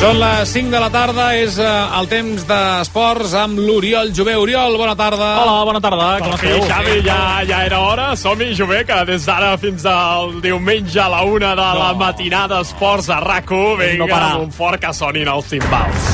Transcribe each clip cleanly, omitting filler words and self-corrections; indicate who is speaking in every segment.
Speaker 1: Són les 5 de la tarda, és el temps d'esports amb l'Oriol Jové. Oriol, bona tarda.
Speaker 2: Hola, bona tarda. Com esteu?
Speaker 3: Xavi, ja era hora. Som-hi, Jové, que des d'ara fins al diumenge a la 1 de la matinada esports a RAC1. Vinga, amb un fort que sonin els timbals.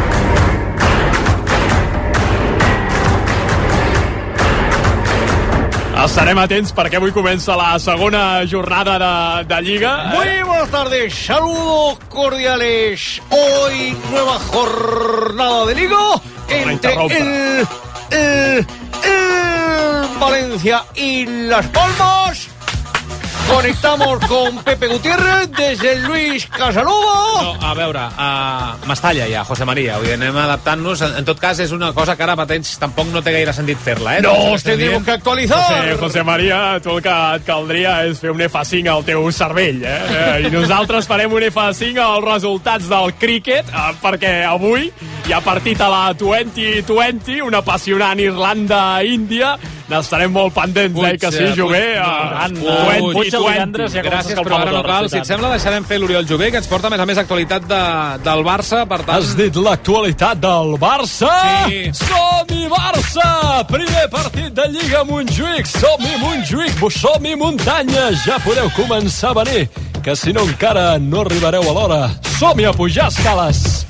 Speaker 3: Estarem atents perquè avui comença la segona jornada de Lliga.
Speaker 4: Muy buenas tardes, saludos cordiales. Hoy nueva jornada de Liga entre el Valencia y Las Palmas. Conectamos con Pepe Gutiérrez desde el Luis Casanova.
Speaker 1: No, a veure, Mestalla ja, José María. Vull dir, anem adaptant-nos. En tot cas, és una cosa que ara mateix tampoc no té gaire sentit fer-la, eh?
Speaker 4: Nos tendremos que actualizar.
Speaker 3: José María, tu el que et caldria és fer un F5 al teu cervell, eh? I nosaltres farem un F5 als resultats del críquet, perquè avui hi ha partit a la 2020, una apassionant Irlanda-Índia. N'estarem molt pendents, que sí, Jové?
Speaker 1: Gràcies, però ara no cal. Si et sembla, deixarem fer l'Oriol Jové, que ens porta, a més actualitat del Barça. Per tant...
Speaker 2: Has dit l'actualitat del Barça?
Speaker 1: Sí.
Speaker 2: Som-hi, Barça! Primer partit de Lliga a Montjuïc. Som-hi, Montjuïc. Som-hi, muntanya. Ja podeu començar a venir, que si no encara no arribareu a l'hora. Som-hi a pujar escales.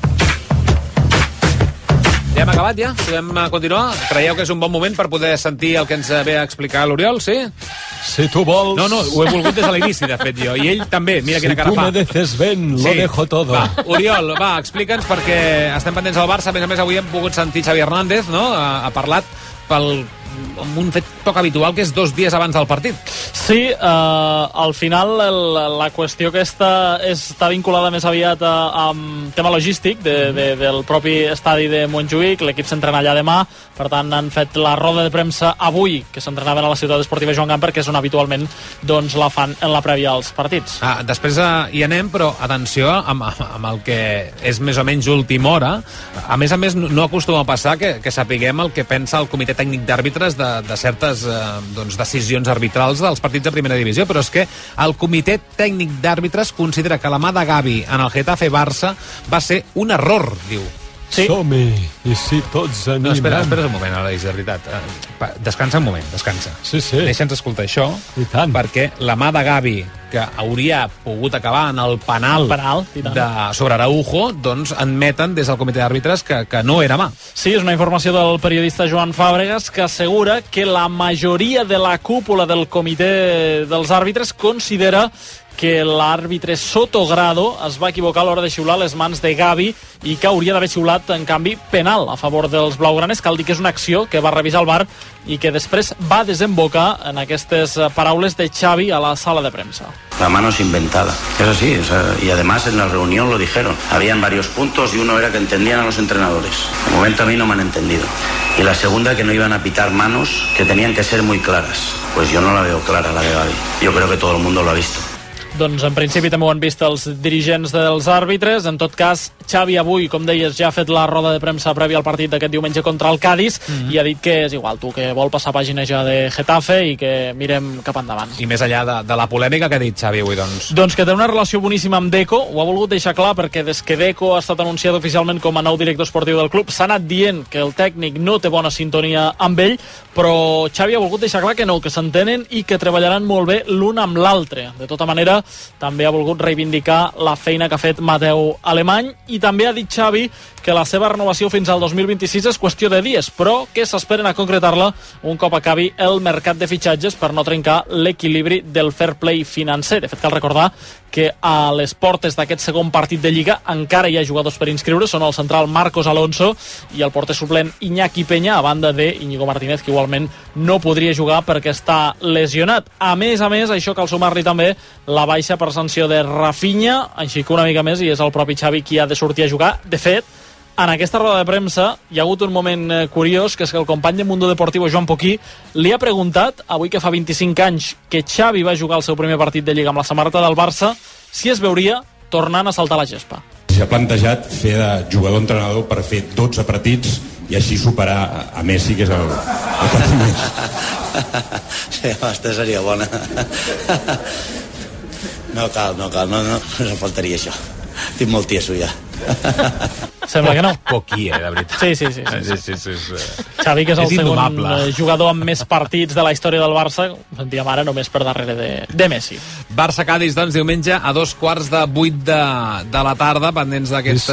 Speaker 1: Ja hem acabat, ja? Podem continuar? Creieu que és un bon moment per poder sentir el que ens ve a explicar l'Oriol, sí?
Speaker 2: Si tu vols...
Speaker 1: No, ho he volgut des de l'inici, de fet, jo. I ell també, mira quina cara fa.
Speaker 2: Si tu me deces ben, lo dejo todo.
Speaker 1: Va, Oriol, explica'ns, perquè estem pendents del Barça. A més, avui hem pogut sentir Xavi Hernández, no? Ha parlat amb un fet poc habitual, que és 2 dies abans del partit.
Speaker 5: Sí, al final la qüestió aquesta està vinculada més aviat amb tema logístic del propi estadi de Montjuïc. L'equip s'entrena allà demà, per tant han fet la roda de premsa avui, que s'entrenaven a la ciutat esportiva Joan Gamper, que és on habitualment la fan en la prèvia als partits.
Speaker 1: Després hi anem, però atenció amb el que és més o menys última hora. A més, no acostuma a passar que sapiguem el que pensa el comitè tècnic d'àrbitres de certes decisions arbitrals dels partits de primera divisió, però és que el comitè tècnic d'àrbitres considera que la mà de Gavi en el Getafe Barça va ser un error, diu.
Speaker 5: Sí.
Speaker 2: Som-hi, i si tots animem...
Speaker 1: No, espera un moment, ara és de veritat. Descansa un moment, descansa.
Speaker 2: Sí.
Speaker 1: Deixa'ns escoltar això, perquè la mà de Gavi, que hauria pogut acabar en el penal sobre Araujo, doncs admeten des del comitè d'àrbitres que no era mà.
Speaker 5: Sí, és una informació del periodista Joan Fàbregas, que assegura que la majoria de la cúpula del comitè dels àrbitres considera que l'àrbitre Sotogrado es va equivocar a l'hora de xiular les mans de Gavi i que hauria d'haver xiulat, en canvi, penal a favor dels blaugranes. Cal dir que és una acció que va revisar el VAR i que després va desembocar en aquestes paraules de Xavi a la sala de premsa.
Speaker 6: La mano es inventada, es así, y además en la reunión lo dijeron. Habían varios puntos y uno era que entendían a los entrenadores. De momento a mí no me han entendido. Y la segunda, que no iban a pitar manos que tenían que ser muy claras. Pues yo no la veo clara, la de Gavi. Yo creo que todo el mundo lo ha visto.
Speaker 5: Doncs en principi també ho han vist els dirigents dels àrbitres. En tot cas, Xavi avui, com deies, ja ha fet la roda de premsa prèvia al partit d'aquest diumenge contra el Cádiz i ha dit que és igual, que vol passar pàgina ja de Getafe i que mirem cap endavant.
Speaker 1: I més enllà de la polèmica que ha dit Xavi avui, doncs?
Speaker 5: Doncs que té una relació boníssima amb Deco, ho ha volgut deixar clar perquè des que Deco ha estat anunciat oficialment com a nou director esportiu del club s'ha anat dient que el tècnic no té bona sintonia amb ell, però Xavi ha volgut deixar clar que no, que s'entenen i que treballaran molt bé l'un amb l'altre. De tota manera, també ha volgut reivindicar la feina que ha fet Mateu Alemany i també ha dit Xavi que la seva renovació fins al 2026 és qüestió de dies, però que s'esperen a concretar-la un cop acabi el mercat de fitxatges per no trencar l'equilibri del fair play financer. De fet, cal recordar que a les portes d'aquest segon partit de Lliga encara hi ha jugadors per inscriure, són el central Marcos Alonso i el porter suplent Iñaki Peña, a banda de Íñigo Martínez, que igualment no podria jugar perquè està lesionat. A més, això cal sumar-li també la baixa per sanció de Rafinha, així que una mica més, i és el propi Xavi qui ha de sortir a jugar. De fet, en aquesta roda de premsa hi ha hagut un moment curiós, que és que el company de Mundo Deportivo, Joan Poquí, li ha preguntat, avui que fa 25 anys que Xavi va jugar el seu primer partit de Lliga amb la samarreta del Barça, si es veuria tornant a saltar la gespa.
Speaker 7: S'ha plantejat fer de jugador-entrenador per fer 12 partits i així superar a Messi, que és el partit més.
Speaker 6: Sí, aquesta seria bona. No cal, no faltaria això. Estic molt tieso ja.
Speaker 5: Sembla que no.
Speaker 1: Poquí, de veritat.
Speaker 5: Sí. Xavi, que és el segon jugador amb més partits de la història del Barça, sentíem ara només per darrere de Messi.
Speaker 1: Barça-Cádiz, doncs, diumenge a 7:15 de la tarda, pendents d'aquesta...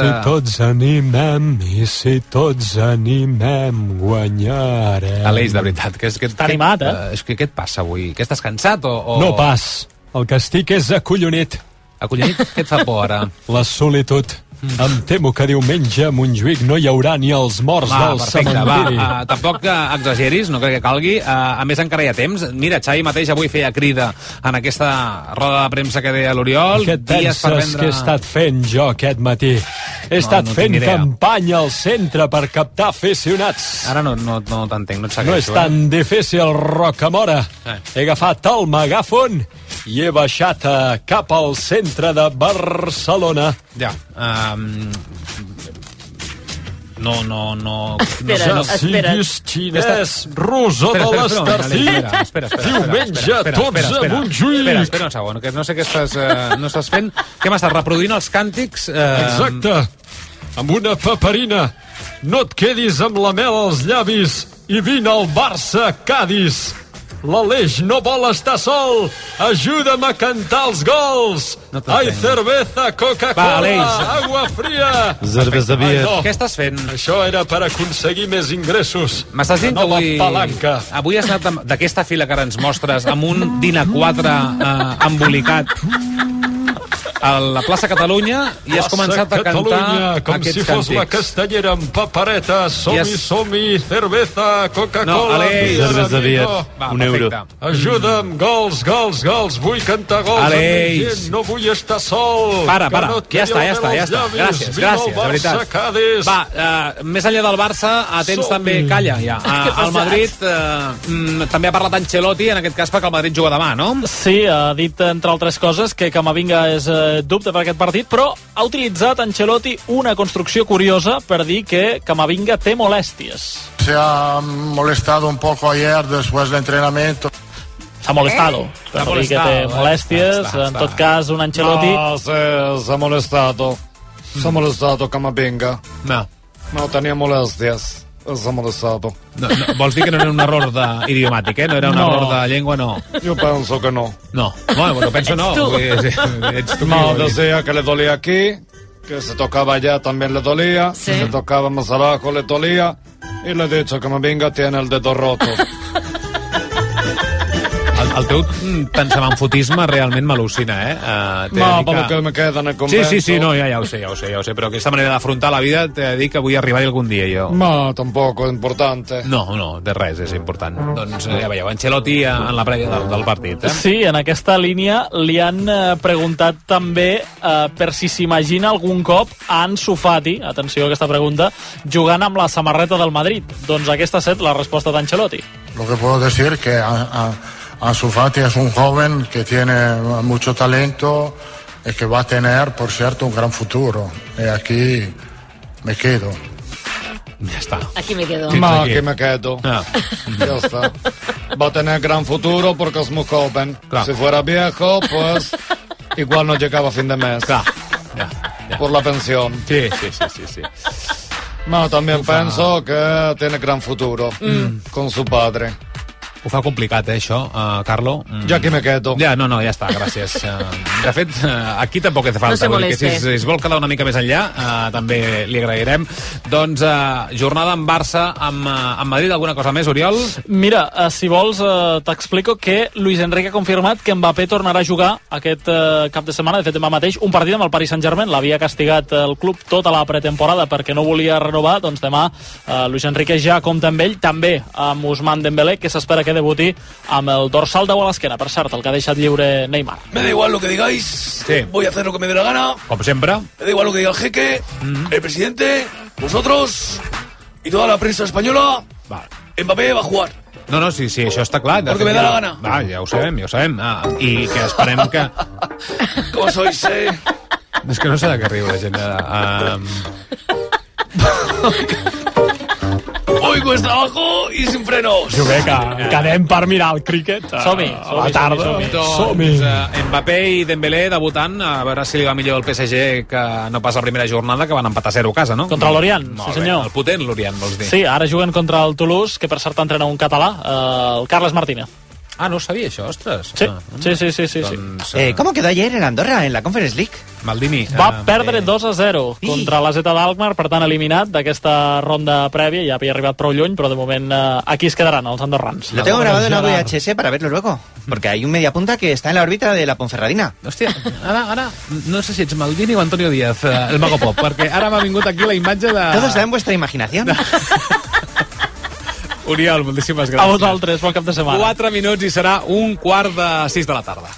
Speaker 2: I si tots animem, guanyarem.
Speaker 1: Aleix, de veritat, que
Speaker 5: està animat,
Speaker 1: És que què et passa avui? Que estàs cansat o...
Speaker 2: No pas. El que estic és acollonit.
Speaker 1: Acollonit? Què et fa por, ara?
Speaker 2: La solitud. Em temo que diumenge a Montjuïc no hi haurà ni els morts del cementiri.
Speaker 1: Tampoc exageris, no crec que calgui. A més, encara hi ha temps. Mira, Xavi mateix avui feia crida en aquesta roda de premsa que deia l'Oriol.
Speaker 2: Què et penses que he estat fent jo aquest matí? He estat fent campanya al centre per captar aficionats.
Speaker 1: Ara no t'entenc, no et segueixo.
Speaker 2: No és tan difícil, Rocamora. He agafat el megàfon i he baixat cap al centre de Barcelona.
Speaker 1: Ja. No
Speaker 2: siguis xinès, rus o de l'Estartit. Diumenge, tots a Montjuïc.
Speaker 1: Espera un segon, que no sé què estàs fent. Què m'estàs reproduint els càntics?
Speaker 2: Exacte, amb una paperina. No et quedis amb la mel als llavis i vine al Barça-Cádiz. L'Aleix no vol estar sol. Ajuda'm a cantar els gols. Ai, cerveza, Coca-Cola, agua fria.
Speaker 1: Cerveza beer. Què estàs fent?
Speaker 2: Això era per aconseguir més ingressos.
Speaker 1: M'estàs dient que avui has anat d'aquesta fila que ara ens mostres amb un DIN A4 embolicat a la plaça Catalunya i has començat a cantar
Speaker 2: com si fos la Castellera amb papereta. Som-hi, cerveza, Coca-Cola.
Speaker 1: No, Aleix, cerveza beer, un euro.
Speaker 2: Ajuda'm, gols. Vull cantar gols.
Speaker 1: Aleix,
Speaker 2: no vull estar sol.
Speaker 1: Para, ja està. Gràcies, de veritat. Va, més enllà del Barça, atents també, calla ja. El Madrid també ha parlat Ancelotti, en aquest cas perquè el Madrid juga demà, no?
Speaker 5: Sí, ha dit, entre altres coses, que Camavinga és dubte per aquest partit, però ha utilitzat Ancelotti una construcció curiosa per dir que Camavinga té molèsties.
Speaker 8: Se ha molestado un poco ayer después del entrenamiento.
Speaker 5: S'ha molestado, per dir que té molèsties. En tot cas, un Ancelotti...
Speaker 9: No, s'ha molestado Camavinga. No tenia molèsties. S'ha molestado.
Speaker 1: No, vols dir que no era un error idiomàtic, no era un error de llengua, no?
Speaker 9: Yo pienso que no.
Speaker 1: No, bueno, penso no.
Speaker 9: No, decía que le dolía aquí, que se tocaba allá también le dolía, se tocaba más abajo le dolía, y le he dicho que Camavinga tiene el dedo roto.
Speaker 1: El teu pensamanfotisme realment m'al·lucina,
Speaker 9: No, per lo que me queda en el convento.
Speaker 1: Sí, no, ja ho sé, però aquesta manera d'afrontar la vida t'he de dir que vull arribar-hi algun dia, jo.
Speaker 9: No, tampoco, importante.
Speaker 1: No, de res, és important. Doncs ja veieu, Ancelotti en la prèvia del partit,
Speaker 5: Sí, en aquesta línia li han preguntat també per si s'imagina algun cop a Ansu Fati, atenció a aquesta pregunta, jugant amb la samarreta del Madrid. Doncs aquesta ha estat la resposta d'Ancelotti.
Speaker 8: Lo que puedo decir que Ansu Fati es un joven que tiene mucho talento y que va a tener, por cierto, un gran futuro. Y aquí me quedo.
Speaker 1: Ya está.
Speaker 10: Aquí me quedo.
Speaker 9: Aquí me quedo. Ya está. Va a tener gran futuro porque es muy joven. Claro. Si fuera viejo, pues igual no llegaba a fin de mes.
Speaker 1: Claro. Ya.
Speaker 9: Por la pensión.
Speaker 1: Sí.
Speaker 9: No, también pienso que tiene gran futuro con su padre.
Speaker 1: Ho fa complicat, això, Carlo.
Speaker 9: Ja aquí me quedo.
Speaker 1: Ja està, gràcies. De fet, aquí tampoc hace falta.
Speaker 10: No se moleste.
Speaker 1: Si es vol quedar una mica més enllà, també li agrairem. Doncs jornada en Barça, amb Madrid, alguna cosa més, Oriol?
Speaker 5: Mira, si vols, t'explico que Luis Enrique ha confirmat que Mbappé tornarà a jugar aquest cap de setmana, de fet demà mateix, un partit amb el Paris Saint-Germain. L'havia castigat el club tota la pretemporada perquè no volia renovar, doncs demà Luis Enrique ja compta amb ell, també amb Ousmane Dembélé, que s'espera que debuti amb el dorsal 10 a l'esquena, per cert, el que ha deixat lliure Neymar.
Speaker 11: Me da igual lo que digáis, voy a hacer lo que me dé la gana.
Speaker 1: Com sempre.
Speaker 11: Me da igual lo que diga el jeque, el presidente, vosotros y toda la prensa española. Mbappé va a jugar.
Speaker 1: No, sí, això està clar.
Speaker 11: Porque me da la gana.
Speaker 1: Ja ho sabem. I que esperem que...
Speaker 11: Com sois,
Speaker 1: És que no sé de què riu la gent.
Speaker 11: Hoy cuesta abajo y sin frenos.
Speaker 3: Jo bé que anem per mirar el críquet
Speaker 5: Som-hi,
Speaker 3: a la tarda.
Speaker 1: Som-hi. Mbappé i Dembélé debutant, a veure si li va millor el PSG que no pas la primera jornada, que van empatar 0 a casa, no?
Speaker 5: Contra l'Orient, sí senyor.
Speaker 1: El potent l'Orient, vols dir?
Speaker 5: Sí, ara juguen contra el Toulouse, que per cert entrena un català, el Carles Martínez.
Speaker 1: Ah, no ho sabia, això, ostres.
Speaker 5: Sí.
Speaker 1: Doncs,
Speaker 10: ¿Cómo quedó ayer en Andorra, en la Conference League?
Speaker 1: Maldini.
Speaker 5: Va perdre 2-0 contra la Zeta d'Alkmaar, per tant eliminat d'aquesta ronda prèvia, ja havia arribat prou lluny, però de moment aquí es quedaran els andorrans.
Speaker 10: Lo tengo grabado en una VHS para verlo luego, porque hay un mediapunta que está en la órbita de la Ponferradina.
Speaker 1: Hòstia, ara no sé si ets Maldini o Antonio Díaz, el Mago Pop, perquè ara m'ha vingut aquí la imatge de...
Speaker 10: Todo está en vuestra imaginación.
Speaker 1: Oriol, moltíssimes gràcies.
Speaker 5: A vosaltres, bon cap de setmana.
Speaker 1: 4 minuts i serà 5:45 de la tarda.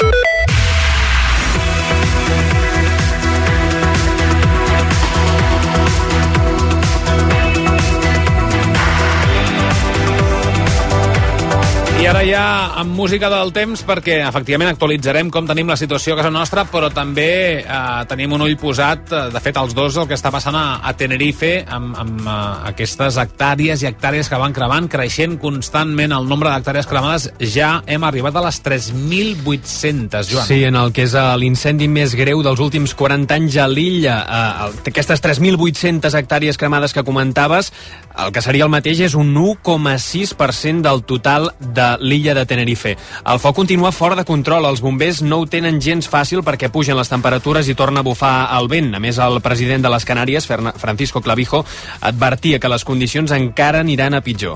Speaker 1: I ara ja amb música del temps, perquè efectivament actualitzarem com tenim la situació a casa nostra, però també tenim un ull posat, de fet els dos, el que està passant a Tenerife amb aquestes hectàrees i hectàrees que van cremant, creixent constantment el nombre d'hectàrees cremades. Ja hem arribat a les 3.800, Joan.
Speaker 12: Sí, en el que és l'incendi més greu dels últims 40 anys a l'illa. Aquestes 3.800 hectàrees cremades que comentaves, el que seria el mateix és un 1,6% del total de l'illa de Tenerife. El foc continua fora de control. Els bombers no ho tenen gens fàcil perquè pugen les temperatures i torna a bufar el vent. A més, el president de les Canàries, Francisco Clavijo, advertia que les condicions encara aniran a pitjor.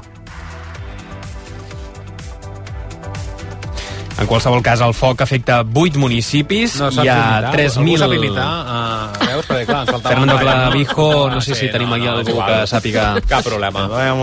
Speaker 12: En qualsevol cas, el foc afecta 8 municipis.
Speaker 1: No
Speaker 12: hi ha 3.000...
Speaker 1: Algú sap imitar? Veus? Perquè, clar, ens faltava...
Speaker 12: Fernando Clavijo, no sé si tenim aquí algú que sàpiga...
Speaker 1: Cap problema.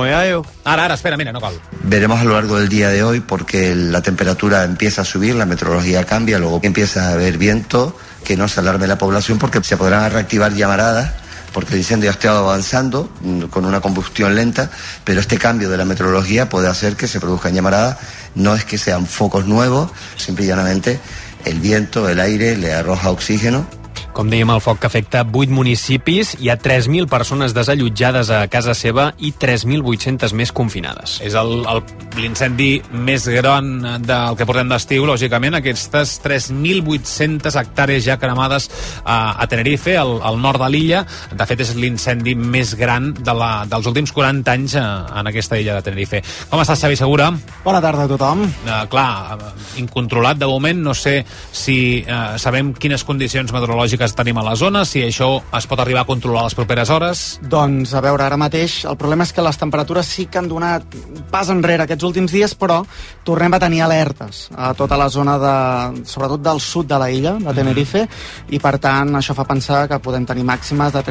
Speaker 1: Ara, espera, mira, no cal.
Speaker 13: Veremos a lo largo del día de hoy porque la temperatura empieza a subir, la meteorología cambia, luego empieza a haber viento, que no se alarme la población porque se podrán reactivar llamaradas porque el incendio ha estado avanzando con una combustión lenta, pero este cambio de la meteorología puede hacer que se produzcan llamaradas. No es que sean focos nuevos, simple y llanamente el viento, el aire le arroja oxígeno.
Speaker 12: Com dèiem, el foc que afecta 8 municipis, hi ha 3.000 persones desallotjades a casa seva i 3.800 més confinades.
Speaker 1: És l'incendi més gran del que portem d'estiu, lògicament, aquestes 3.800 hectàrees ja cremades a Tenerife, al nord de l'illa. De fet, és l'incendi més gran dels últims 40 anys en aquesta illa de Tenerife. Com estàs, Xavi Segura?
Speaker 14: Bona tarda a tothom.
Speaker 1: Clar, incontrolat de moment, no sé si sabem quines condicions meteorològiques tenim a la zona, si això es pot arribar a controlar a les properes hores.
Speaker 14: Doncs, a veure, ara mateix el problema és que les temperatures sí que han donat pas enrere aquests últims dies, però tornem a tenir alertes a tota la zona sobretot del sud de la illa, de Tenerife, i per tant això fa pensar que podem tenir màximes de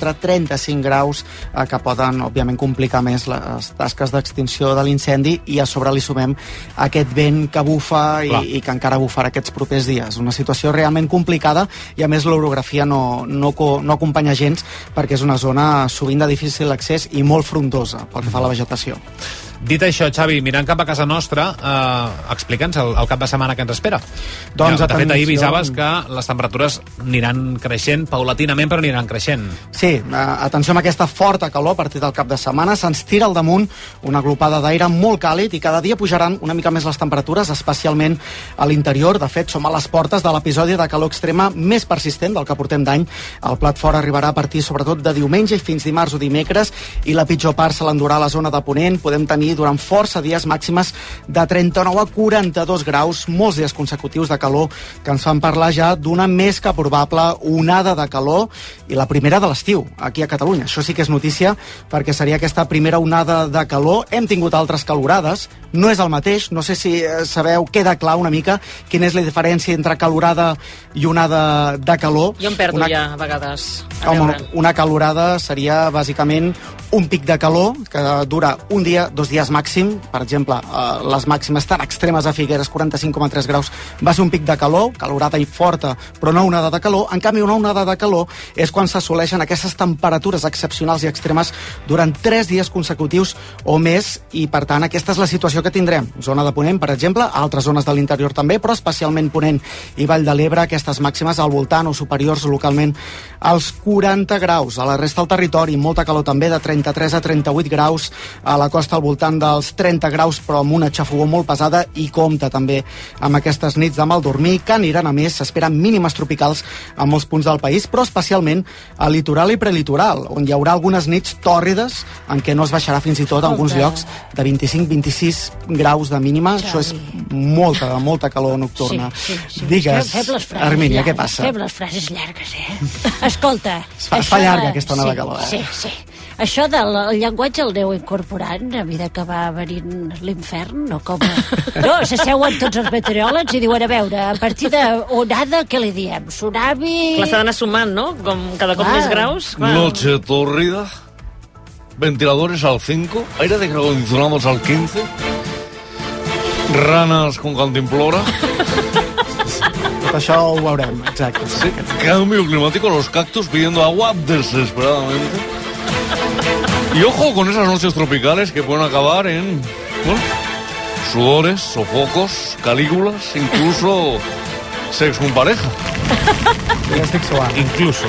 Speaker 14: 34-35 graus que poden, òbviament, complicar més les tasques d'extinció de l'incendi, i a sobre li sumem aquest vent que bufa i que encara bufarà aquests propers dies. Una situació realment complicada, i a més l'orografia no acompanya gens perquè és una zona sovint de difícil accés i molt frondosa pel que fa a la vegetació.
Speaker 1: Dit això, Xavi, mirant cap a casa nostra, explica'ns el cap de setmana que ens espera.
Speaker 14: Doncs,
Speaker 1: de fet, ahir avisaves que les temperatures aniran creixent paulatinament, però aniran creixent.
Speaker 14: Sí, atenció amb aquesta forta calor a partir del cap de setmana. Se'ns tira al damunt una glopada d'aire molt càlid i cada dia pujaran una mica més les temperatures, especialment a l'interior. De fet, som a les portes de l'episodi de calor extrema més persistent del que portem d'any. El plat fort arribarà a partir, sobretot, de diumenge i fins dimarts o dimecres, i la pitjor part se l'endurà a la zona de Ponent. Podem tenir durant força dies màximes de 39 a 42 graus, molts dies consecutius de calor que ens fan parlar ja d'una més que probable onada de calor, i la primera de l'estiu aquí a Catalunya. Això sí que és notícia, perquè seria aquesta primera onada de calor. Hem tingut altres calorades, no és el mateix, no sé si sabeu, queda clar una mica quina és la diferència entre calorada i onada de calor.
Speaker 15: Jo em perdo ja a vegades.
Speaker 14: Una calorada seria bàsicament un pic de calor que dura un dia, 2 dies, dies màxim, per exemple, les màximes tan extremes a Figueres, 45,3 graus, va ser un pic de calor, calorada i forta, però no una onada de calor. En canvi, una onada de calor és quan s'assoleixen aquestes temperatures excepcionals i extremes durant 3 dies consecutius o més, i per tant aquesta és la situació que tindrem. Zona de Ponent, per exemple, altres zones de l'interior també, però especialment Ponent i Vall de l'Ebre, aquestes màximes al voltant o superiors localment als 40 graus. A la resta del territori, molta calor també, de 33 a 38 graus, a la costa al voltant dels 30 graus, però amb una xafogor molt pesada, i compta també amb aquestes nits de mal dormir, que aniran a més. S'esperen mínimes tropicals a molts punts del país, però especialment al litoral i prelitoral, on hi haurà algunes nits tòrrides en què no es baixarà fins i tot en alguns llocs de 25-26 graus de mínima. Això és molta calor nocturna.
Speaker 16: Sí.
Speaker 14: Digues,
Speaker 16: Fem les frases
Speaker 14: Armínia,
Speaker 16: llargues,
Speaker 14: què passa?
Speaker 16: Fem les frases llargues, Escolta...
Speaker 14: Es fa llarga aquesta onada de calor.
Speaker 16: Sí. Això del llenguatge el aneu incorporant a mesura que va venint l'infern, o com? No, s'asseuen tots els meteoròlegs i diuen, a veure, a partir d'onada, què li diem? Tsunami...
Speaker 15: Clar, s'ha d'anar sumant, no? Com cada cop més graus. Clar.
Speaker 11: Noche tórrida, ventiladores al 5, aire acondicionados al 15, ranas con cantimplora.
Speaker 14: Tot això ho veurem, exacte.
Speaker 11: Sí, cambio climático, los cactus pidiendo agua desesperadamente. Y ojo con esas noches tropicales que pueden acabar en, bueno, sudores, sofocos, calígulas, incluso sex con pareja.
Speaker 1: Incluso.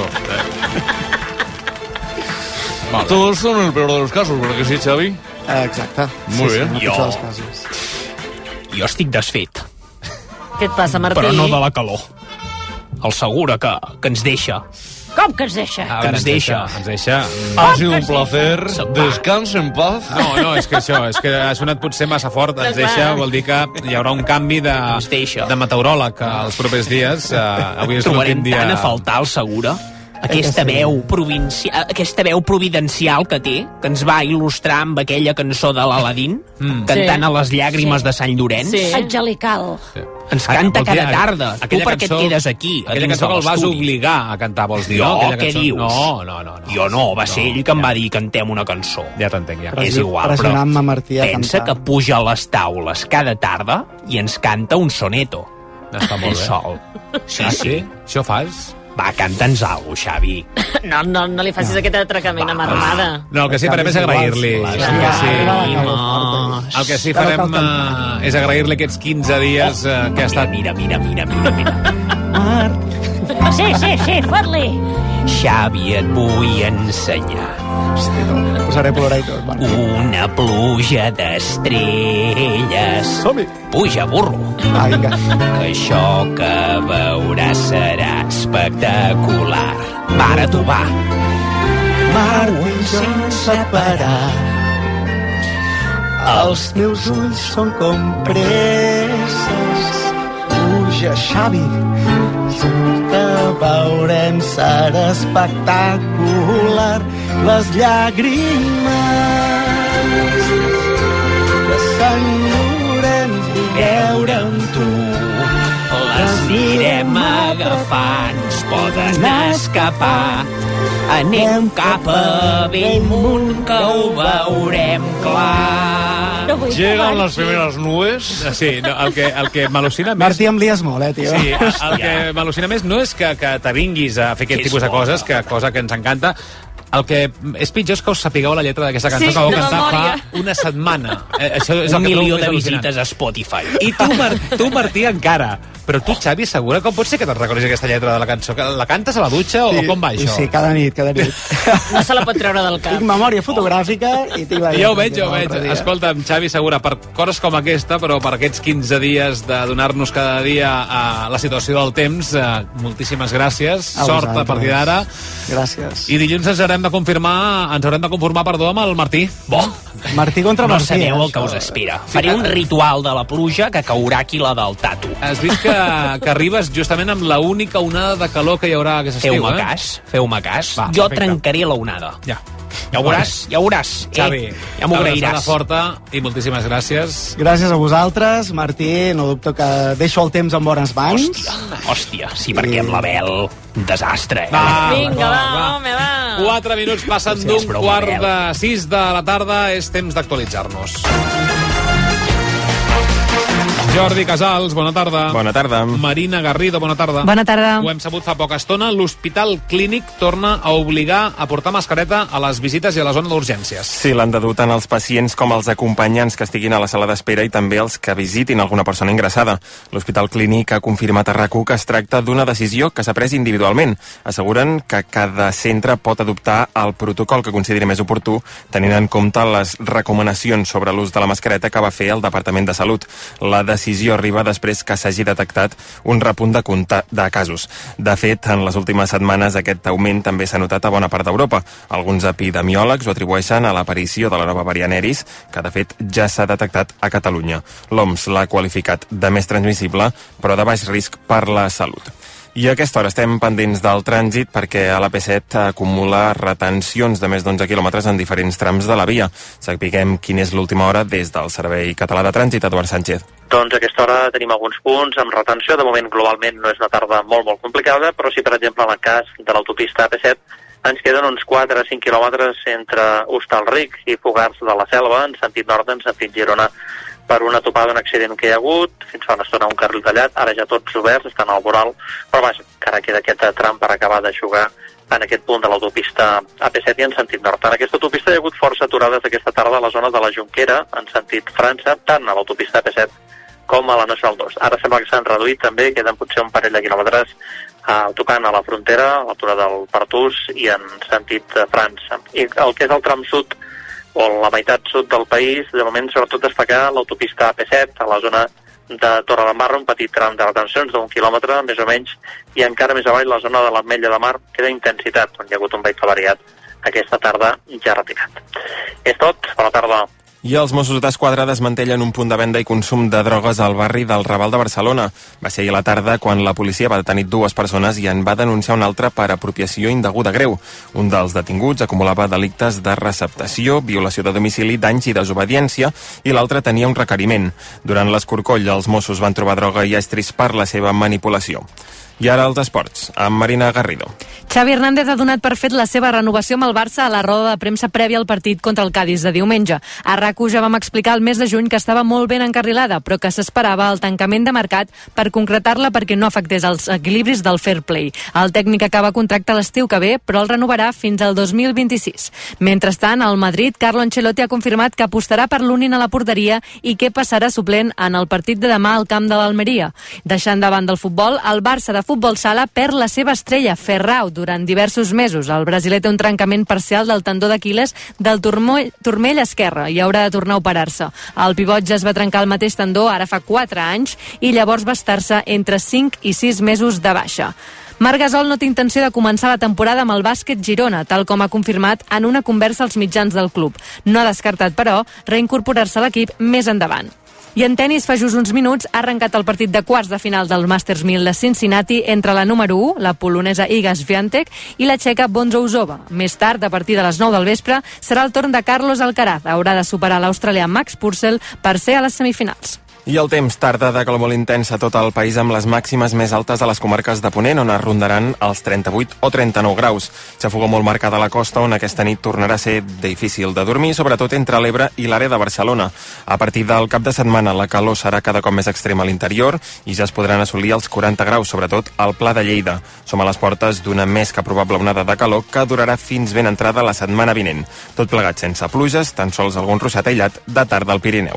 Speaker 11: Vale. Todo esto en el peor de los casos, ¿verdad que sí, Xavi?
Speaker 14: Exacte.
Speaker 11: Muy bien.
Speaker 12: Jo estic desfet.
Speaker 15: Què et passa, Martí?
Speaker 12: Però no de la calor. El Segura que ens deixa.
Speaker 16: Com que ens deixa?
Speaker 12: Que ens deixa.
Speaker 1: Ens deixa.
Speaker 11: Ha sido un placer. Descansa en paz.
Speaker 1: No, és que això, és que ha sonat potser massa fort. Ens deixa, vol dir que hi haurà un canvi de meteoròleg els propers dies. Avui és l'últim dia.
Speaker 12: Trobarem tant a faltar el Segura. Aquesta veu providencial que té, que ens va il·lustrar amb aquella cançó de l'Aladín, cantant a les llàgrimes de Sant Llorenç.
Speaker 16: Angelical.
Speaker 12: Ens canta cada tarda. Tu per què et quedes aquí?
Speaker 1: Aquella cançó que el vas obligar a cantar, vols dir, no?
Speaker 12: Què dius?
Speaker 1: No.
Speaker 12: Jo no, va ser ell que em va dir cantem una cançó.
Speaker 1: Ja t'entenc, ja.
Speaker 12: És igual, però pensa que puja a les taules cada tarda i ens canta un soneto.
Speaker 1: Està molt bé.
Speaker 12: Sol.
Speaker 1: Sí? Això fas?
Speaker 12: Va, canta'ns alguna cosa, Xavi.
Speaker 15: No li facis aquest atracament amb Armada.
Speaker 1: No, el que sí farem és agrair-li. El que sí farem és agrair-li aquests 15 dies que ha estat...
Speaker 12: Mira.
Speaker 16: Sí, fot-li.
Speaker 12: Xavi, et vull ensenyar.
Speaker 14: Posaré a plorar i tot.
Speaker 12: Una pluja d'estrelles. Puja, burro.
Speaker 14: Vinga.
Speaker 12: Que això que veuràs serà espectacular. Mare, tu va.
Speaker 14: Marui sense parar. Els meus ulls són com presses. Puja, Xavi. El que veurem serà espectacular. Les llàgrimes de Sant Llorenç i veure amb tu.
Speaker 12: Les anirem agafant, ens poden escapar. Anem cap a Bellmunt, que ho veurem clar.
Speaker 11: Llegan las primeras nubes.
Speaker 1: Sí, no, el que m'al·lucina més...
Speaker 14: Martí, em lies molt, tio.
Speaker 1: Sí, el que m'al·lucina més no és que t'avinguis a fer aquest tipus de coses, cosa que ens encanta. El que és pitjor és que us sapigueu la lletra d'aquesta cançó que vau cantar fa una setmana. Això és
Speaker 12: 1 milió de visites a Spotify.
Speaker 1: I tu, Martí, encara. Però tu, Xavi, segura com pot ser que te'n recordis aquesta lletra de la cançó? La cantes a la dutxa o com va això?
Speaker 14: Sí, cada nit.
Speaker 15: No se la pot treure del cap.
Speaker 14: Tinc memòria fotogràfica i tinc la...
Speaker 1: Ja ho veig. Escolta'm, Xavi Segura, per coses com aquesta, però per aquests 15 dies de donar-nos cada dia a la situació del temps, moltíssimes gràcies. Sort a partir d'ara.
Speaker 14: Gràcies.
Speaker 1: I dilluns ens haurem de conformar amb el Martí.
Speaker 14: Martí contra
Speaker 12: no
Speaker 14: Martí.
Speaker 12: No sabeu el que us espera. Faré un ritual de la pluja que caurà aquí la del tatu.
Speaker 1: Has vist que arribes justament amb la única onada de calor que hi haurà aquest estiu,
Speaker 12: Feu-me cas.
Speaker 1: Va,
Speaker 12: Jo
Speaker 1: perfecte.
Speaker 12: trencaré la onada.
Speaker 1: Ja.
Speaker 12: Ja ho veuràs.
Speaker 1: Xavi,
Speaker 12: ja m'ho agrairàs.
Speaker 1: forta i moltíssimes gràcies.
Speaker 14: Gràcies a vosaltres, Martí. No dubto que deixo el temps en bones mans.
Speaker 12: Hòstia, sí, perquè amb l'Abel, un desastre.
Speaker 15: Vinga, home, va.
Speaker 1: 4 minuts passen d'un quart de 6 de la tarda. És temps d'actualitzar-nos. Jordi Casals, bona tarda.
Speaker 17: Bona tarda.
Speaker 1: Marina Garrido, bona tarda.
Speaker 18: Bona tarda.
Speaker 1: Ho hem sabut fa poca estona. L'Hospital Clínic torna a obligar a portar mascareta a les visites i a la zona d'urgències.
Speaker 17: Sí, l'han de dur tant els pacients com els acompanyants que estiguin a la sala d'espera i també els que visitin alguna persona ingressada. L'Hospital Clínic ha confirmat a RAC1 que es tracta d'una decisió que s'ha pres individualment. Asseguren que cada centre pot adoptar el protocol que consideri més oportú, tenint en compte les recomanacions sobre l'ús de la mascareta que va fer el Departament de Salut. La decisió arriba després que s'hagi detectat un repunt de casos. De fet, en les últimes setmanes aquest augment també s'ha notat a bona part d'Europa. Alguns epidemiòlegs ho atribueixen a l'aparició de la nova variant Eris, que de fet ja s'ha detectat a Catalunya. L'OMS l'ha qualificat de més transmissible, però de baix risc per la salut. I a aquesta hora estem pendents del trànsit perquè a l'AP7 acumula retencions de més d'11 quilòmetres en diferents trams de la via. Sapiguem quina és l'última hora des del Servei Català de Trànsit, Eduard Sánchez.
Speaker 19: Doncs a aquesta hora tenim alguns punts amb retenció. De moment, globalment, no és una tarda molt complicada, però sí, per exemple, en el cas de l'autopista AP7, ens queden uns 4 o 5 quilòmetres entre Hostalric i Fogars de la Selva, en sentit nord, en sentit Girona, per una topada d'un accident que hi ha hagut, fins fa una estona un carril tallat, ara ja tots oberts, estan al voral, però vaja, encara queda aquest tram per acabar d'eixugar en aquest punt de l'autopista AP7 i en sentit nord. En aquesta autopista hi ha hagut força aturades aquesta tarda a la zona de la Jonquera, en sentit França, tant a l'autopista AP7 com a la Nacional 2. Ara sembla que s'han reduït també, queden potser un parell de quilòmetres tocant a la frontera, a l'altura del Pertús i en sentit França. I el que és el tram sud, o la meitat sud del país, de moment sobretot destacar l'autopista AP7 a la zona de Torredembarra, un petit tram de retencions d'1 quilòmetre, més o menys, i encara més avall la zona de l'Ametlla de Mar queda intensitat, on hi ha hagut un vehicle variat aquesta tarda ja retirat. És tot, bona tarda.
Speaker 17: I els Mossos d'Esquadra desmantellen un punt de venda i consum de drogues al barri del Raval de Barcelona. Va ser ahir a la tarda quan la policia va detenir 2 persones i en va denunciar una altra per apropiació indeguda greu. Un dels detinguts acumulava delictes de receptació, violació de domicili, danys i desobediència, i l'altre tenia un requeriment. Durant l'escorcoll, els Mossos van trobar droga i estris per la seva manipulació. I ara els esports, amb Marina Garrido.
Speaker 18: Xavi Hernández ha donat per fet la seva renovació amb el Barça a la roda de premsa prèvia al partit contra el Cádiz de diumenge. A RAC1 ja vam explicar el mes de juny que estava molt ben encarrilada, però que s'esperava el tancament de mercat per concretar-la perquè no afectés els equilibris del fair play. El tècnic acaba contracte l'estiu que ve, però el renovarà fins al 2026. Mentrestant, al Madrid, Carlo Ancelotti ha confirmat que apostarà per Lunin a la porteria i que passarà suplent en el partit de demà al camp de l'Almeria. Deixant davant del futbol, el Barça de futbol sala perd la seva estrella, Ferrao, durant diversos mesos. El brasiler té un trencament parcial del tendó d'Aquil·les del turmell esquerre i haurà de tornar a operar-se. El pivot ja es va trencar el mateix tendó ara fa 4 anys i llavors va estar-se entre 5 i 6 mesos de baixa. Marc Gasol no té intenció de començar la temporada amb el bàsquet Girona, tal com ha confirmat en una conversa als mitjans del club. No ha descartat, però, reincorporar-se a l'equip més endavant. I en tennis, fa just uns minuts, ha arrencat el partit de quarts de final del Masters 1000 de Cincinnati entre la número 1, la polonesa Iga Swiatek, i la txeca Bonzouzova. Més tard, a partir de les 9 del vespre, serà el torn de Carlos Alcaraz. Haurà de superar l'australià Max Purcell per ser a les semifinals.
Speaker 17: I el temps, tarda de calor molt intensa a tot el país amb les màximes més altes a les comarques de Ponent, on es rondaran els 38 o 39 graus. Xafogor molt marcada a la costa, on aquesta nit tornarà a ser difícil de dormir, sobretot entre l'Ebre i l'àrea de Barcelona. A partir del cap de setmana, la calor serà cada cop més extrema a l'interior i ja es podran assolir els 40 graus, sobretot al Pla de Lleida. Som a les portes d'una més que probable onada de calor que durarà fins ben entrada la setmana vinent. Tot plegat sense pluges, tan sols algun ruixat aïllat de tarda al Pirineu.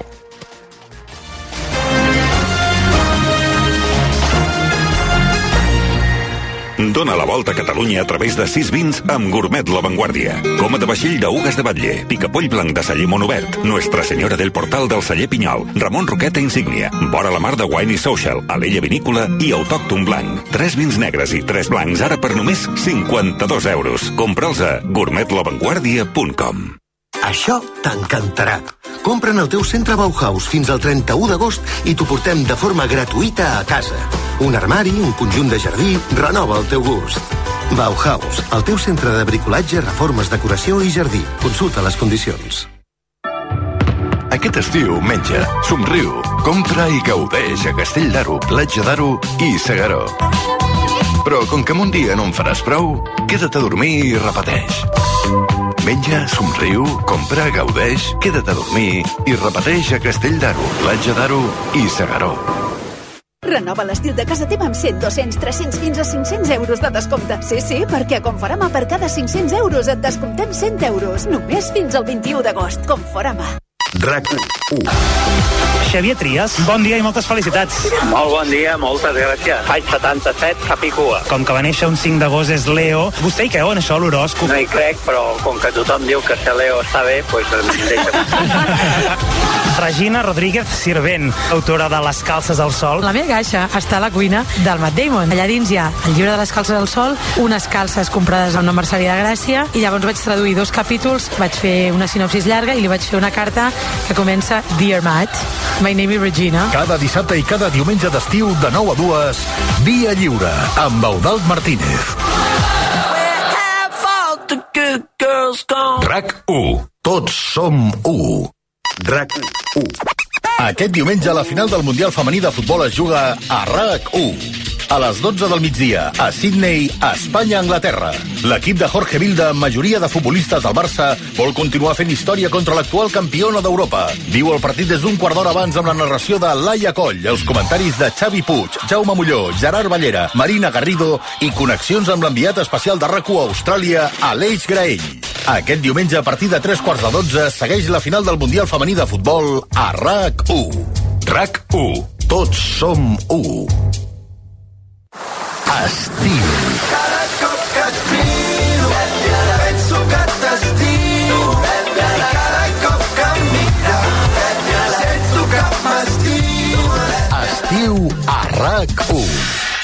Speaker 20: Dóna la volta a Catalunya a través de 6 vins amb Gourmet La Vanguardia. Coma de vaixell d'Ugues de Batlle, picapoll blanc de celler Monobert, Nuestra Senyora del Portal del celler Pinyol, Ramon Roqueta Insígnia, Vora la Mar de Wine Social, Alella Vinícola i Autòcton Blanc. 3 vins negres i 3 blancs ara per només 52 euros. Compra'ls a gourmetlavanguardia.com.
Speaker 21: Això t'encantarà. Compra en el teu centre Bauhaus fins al 31 d'agost i t'ho portem de forma gratuïta a casa. Un armari, un conjunt de jardí, renova el teu gust. Bauhaus, el teu centre de bricolatge, reformes, decoració i jardí. Consulta les condicions.
Speaker 4: Aquest estiu menja, somriu, compra i gaudeix a Castell d'Aro, Platja d'Aro i Segaró. Però com que un dia no en faràs prou, queda't a dormir i repeteix. Menja, somriu, compra, gaudeix, queda't a dormir i repeteix a Castell d'Aro, Platja d'Aro i Segaró.
Speaker 22: Renova l'estil de casa teva amb 100, 200, 300, fins a 500 euros de descompte. Sí, perquè a Conforama per cada 500 euros et descomptem 100 euros. Només fins al 21 d'agost. Conforama.
Speaker 23: RAC1. Xavier Trias, bon dia i moltes felicitats.
Speaker 24: Molt bon dia, moltes gràcies. Faig 77, capicua.
Speaker 23: Com que va néixer un 5 d'agost és Leo, vostè hi creu en això, l'horòscop?
Speaker 24: No hi crec, però com que tothom diu que ser Leo està bé, doncs deixa'm.
Speaker 23: Regina Rodríguez Sirvent, autora de Les calces al sol.
Speaker 25: La meva caixa està a la cuina del Matt Damon. Allà dins hi ha el llibre de les calces al sol, unes calces comprades a una merceria de Gràcia, i llavors vaig traduir 2 capítols, vaig fer una sinopsis llarga i li vaig fer una carta que comença Dear Matt, my name is Regina.
Speaker 26: Cada dissabte i cada diumenge d'estiu de 9 a 2, Via Lliure, amb Eudald Martínez. RAC1. Tots som 1. RAC1. Aquest diumenge la final del Mundial Femení de Futbol es juga a RAC1. A les 12 del migdia, a Sydney, Espanya-Anglaterra. L'equip de Jorge Vilda, amb majoria de futbolistes del Barça, vol continuar fent història contra l'actual campiona d'Europa. Viu el partit des d'un quart d'hora abans amb la narració de Laia Coll, els comentaris de Xavi Puig, Jaume Molló, Gerard Ballera, Marina Garrido i connexions amb l'enviat especial de RAC1 a Austràlia, Aleix Graell. Aquest diumenge, a partir de 3:15, segueix la final del Mundial Femení de Futbol a RAC1. RAC1. Tots som 1. Estiu.
Speaker 27: Cada cop que et miro, penso que t'estimo, i cada cop que em mira, sento que m'estimo.
Speaker 26: Estiu a RAC1.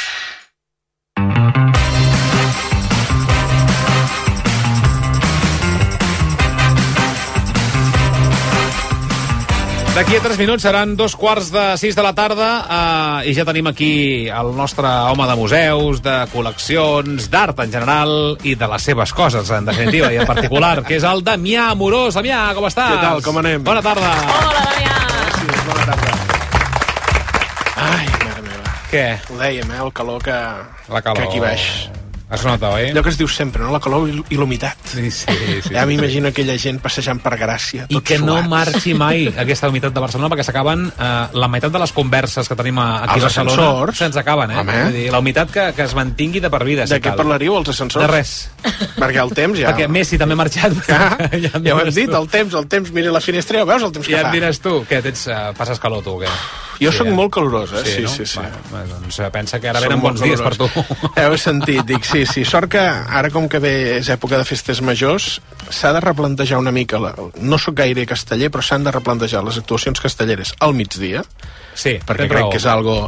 Speaker 1: D'aquí a 3 minuts seran 2:45 de la tarda i ja tenim aquí el nostre home de museus, de col·leccions, d'art en general i de les seves coses, en definitiva, i en particular, que és el Damià Amorós. Damià, com estàs?
Speaker 28: Què tal, com anem?
Speaker 1: Bona tarda.
Speaker 15: Hola, Damià.
Speaker 28: Gràcies, bona tarda. Ai, mare meva.
Speaker 1: Què?
Speaker 28: Ho dèiem, el calor que
Speaker 1: calor.
Speaker 28: Que aquí baix.
Speaker 1: Es nota, oi?
Speaker 28: Allò que es diu sempre, no? La calor i l'humitat.
Speaker 1: Sí.
Speaker 28: Ja m'imagino aquella gent passejant per Gràcia,
Speaker 1: I que no marxi mai aquesta humitat de Barcelona, perquè s'acaben la meitat de les converses que tenim aquí a Barcelona.
Speaker 28: Els ascensors.
Speaker 1: Se'ns acaben, eh? Vull dir, la humitat que es mantingui de per vida.
Speaker 28: De què parlaríeu, els ascensors?
Speaker 1: De res.
Speaker 28: Perquè el temps ja...
Speaker 1: Perquè Messi també ha marxat.
Speaker 28: Ja ho hem dit, el temps, mira la finestra, ja veus el temps que fa.
Speaker 1: Ja em diràs tu, que passes calor tu, què?
Speaker 28: Jo sóc molt calorós, eh? Sí.
Speaker 1: Bueno, doncs pensa que ara venen bons dies per tu.
Speaker 28: Heu sentit, dic, sí. Sort que ara, com que ve és època de festes majors, s'ha de replantejar una mica, no sóc gaire casteller, però s'han de replantejar les actuacions castelleres al migdia, perquè crec que és algo...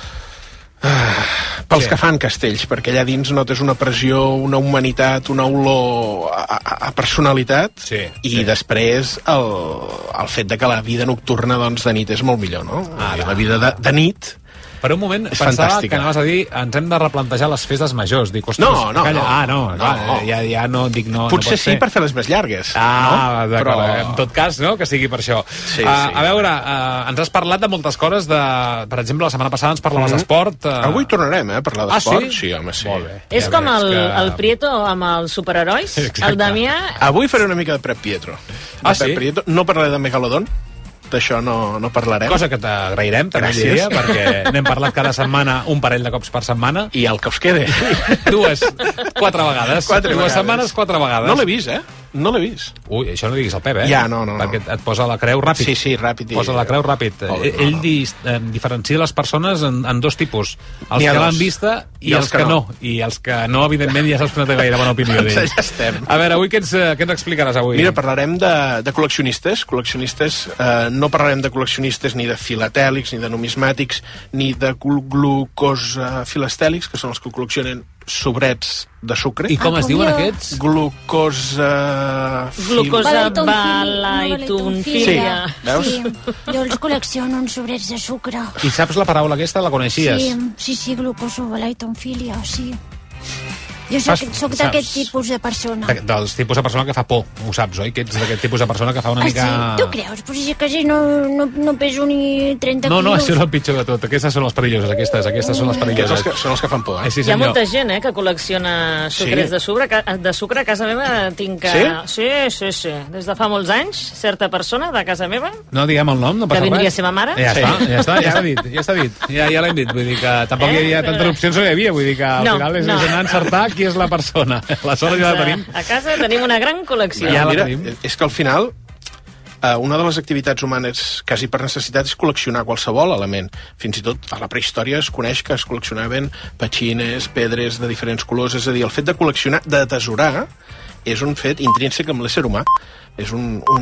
Speaker 28: pels que fan castells, perquè allà dins notes una pressió, una humanitat, una olor a personalitat, i després el fet de que la vida nocturna de nit és molt millor, no? La vida de nit
Speaker 1: Per un moment
Speaker 28: és
Speaker 1: pensava
Speaker 28: fantàstica.
Speaker 1: que anaves a dir ens hem de replantejar les festes majors. Dic, ostres,
Speaker 28: No.
Speaker 1: ja no dic no.
Speaker 28: Potser
Speaker 1: no
Speaker 28: sí per fer les més llargues.
Speaker 1: D'acord.
Speaker 28: Però...
Speaker 1: En tot cas, no? Que sigui per això.
Speaker 28: Sí.
Speaker 1: A veure, ens has parlat de moltes coses. Per exemple, la setmana passada ens parlaves d'esport.
Speaker 28: Avui tornarem a parlar d'esport.
Speaker 1: Sí?
Speaker 28: Sí, home, sí.
Speaker 1: Molt bé.
Speaker 15: És com el Prieto amb els superherois. El Damià...
Speaker 28: Avui faré una mica de Pep Pietro.
Speaker 1: Sí?
Speaker 28: Pietro. No parlaré de Megalodon, d'això no parlarem.
Speaker 1: Cosa que t'agrairem, també diria, perquè n'hem parlat cada setmana un parell de cops per setmana.
Speaker 28: I el que us quede.
Speaker 1: 4 vegades. 2 setmanes, 4 vegades.
Speaker 28: No l'he vist, No l'he vist.
Speaker 1: Ui, això no diguis al Pep,
Speaker 28: Ja, no.
Speaker 1: Perquè et posa la creu ràpid.
Speaker 28: Sí, ràpid.
Speaker 1: Posa la creu ràpid. Ell diferencia les persones en 2 tipus. Els que l'han vista i els que no. I els que no, evidentment, ja saps que no té gaire bona opinió d'ells.
Speaker 28: Ja estem.
Speaker 1: A veure, avui què ens explicaràs avui?
Speaker 28: Mira, parlarem de col·leccionistes. No parlarem de col·leccionistes ni de filatèlics, ni de numismàtics, ni de glucosafilastèlics, que són els que col·leccionen sobrets de sucre.
Speaker 1: I com es diuen aquests?
Speaker 15: Glucosabalaïtonfília.
Speaker 28: Sí, veus?
Speaker 16: Sí, jo els col·lecciono en sobrets de sucre.
Speaker 1: I saps la paraula aquesta? La coneixies?
Speaker 16: Sí, glucosabalaïtonfília, sí. Jo soc d'aquest tipus de persona.
Speaker 1: Dels tipus de persona que fa por, ho saps, oi? Que ets d'aquest tipus de persona que fa una mica...
Speaker 16: Sí? Tu creus? Però si quasi no peso ni 30 quilos.
Speaker 1: No, això és el pitjor de tot. Aquestes són les perilloses, aquestes són les perilloses.
Speaker 28: Són els que fan por,
Speaker 1: Sí,
Speaker 15: hi ha molta gent, que col·lecciona sucres de sucre. A casa meva tinc... Sí? Sí. Des de fa molts anys, certa persona de casa meva...
Speaker 1: No diguem el nom, no passa res.
Speaker 15: Que vindria a ser ma mare.
Speaker 1: Ja està dit. Ja l'hem dit. Vull dir que tampoc hi havia tantes opcions, no hi havia. Vull dir que al final és anar a encertar qui és la persona. La sort ja la tenim.
Speaker 15: A casa tenim una gran col·lecció.
Speaker 28: Ja mira, és que al final una de les activitats humanes quasi per necessitat és col·leccionar qualsevol element. Fins i tot a la prehistòria es coneix que es col·leccionaven petxines, pedres de diferents colors. És a dir, el fet de col·leccionar, d'atesorar, és un fet intrínsec amb l'ésser humà. És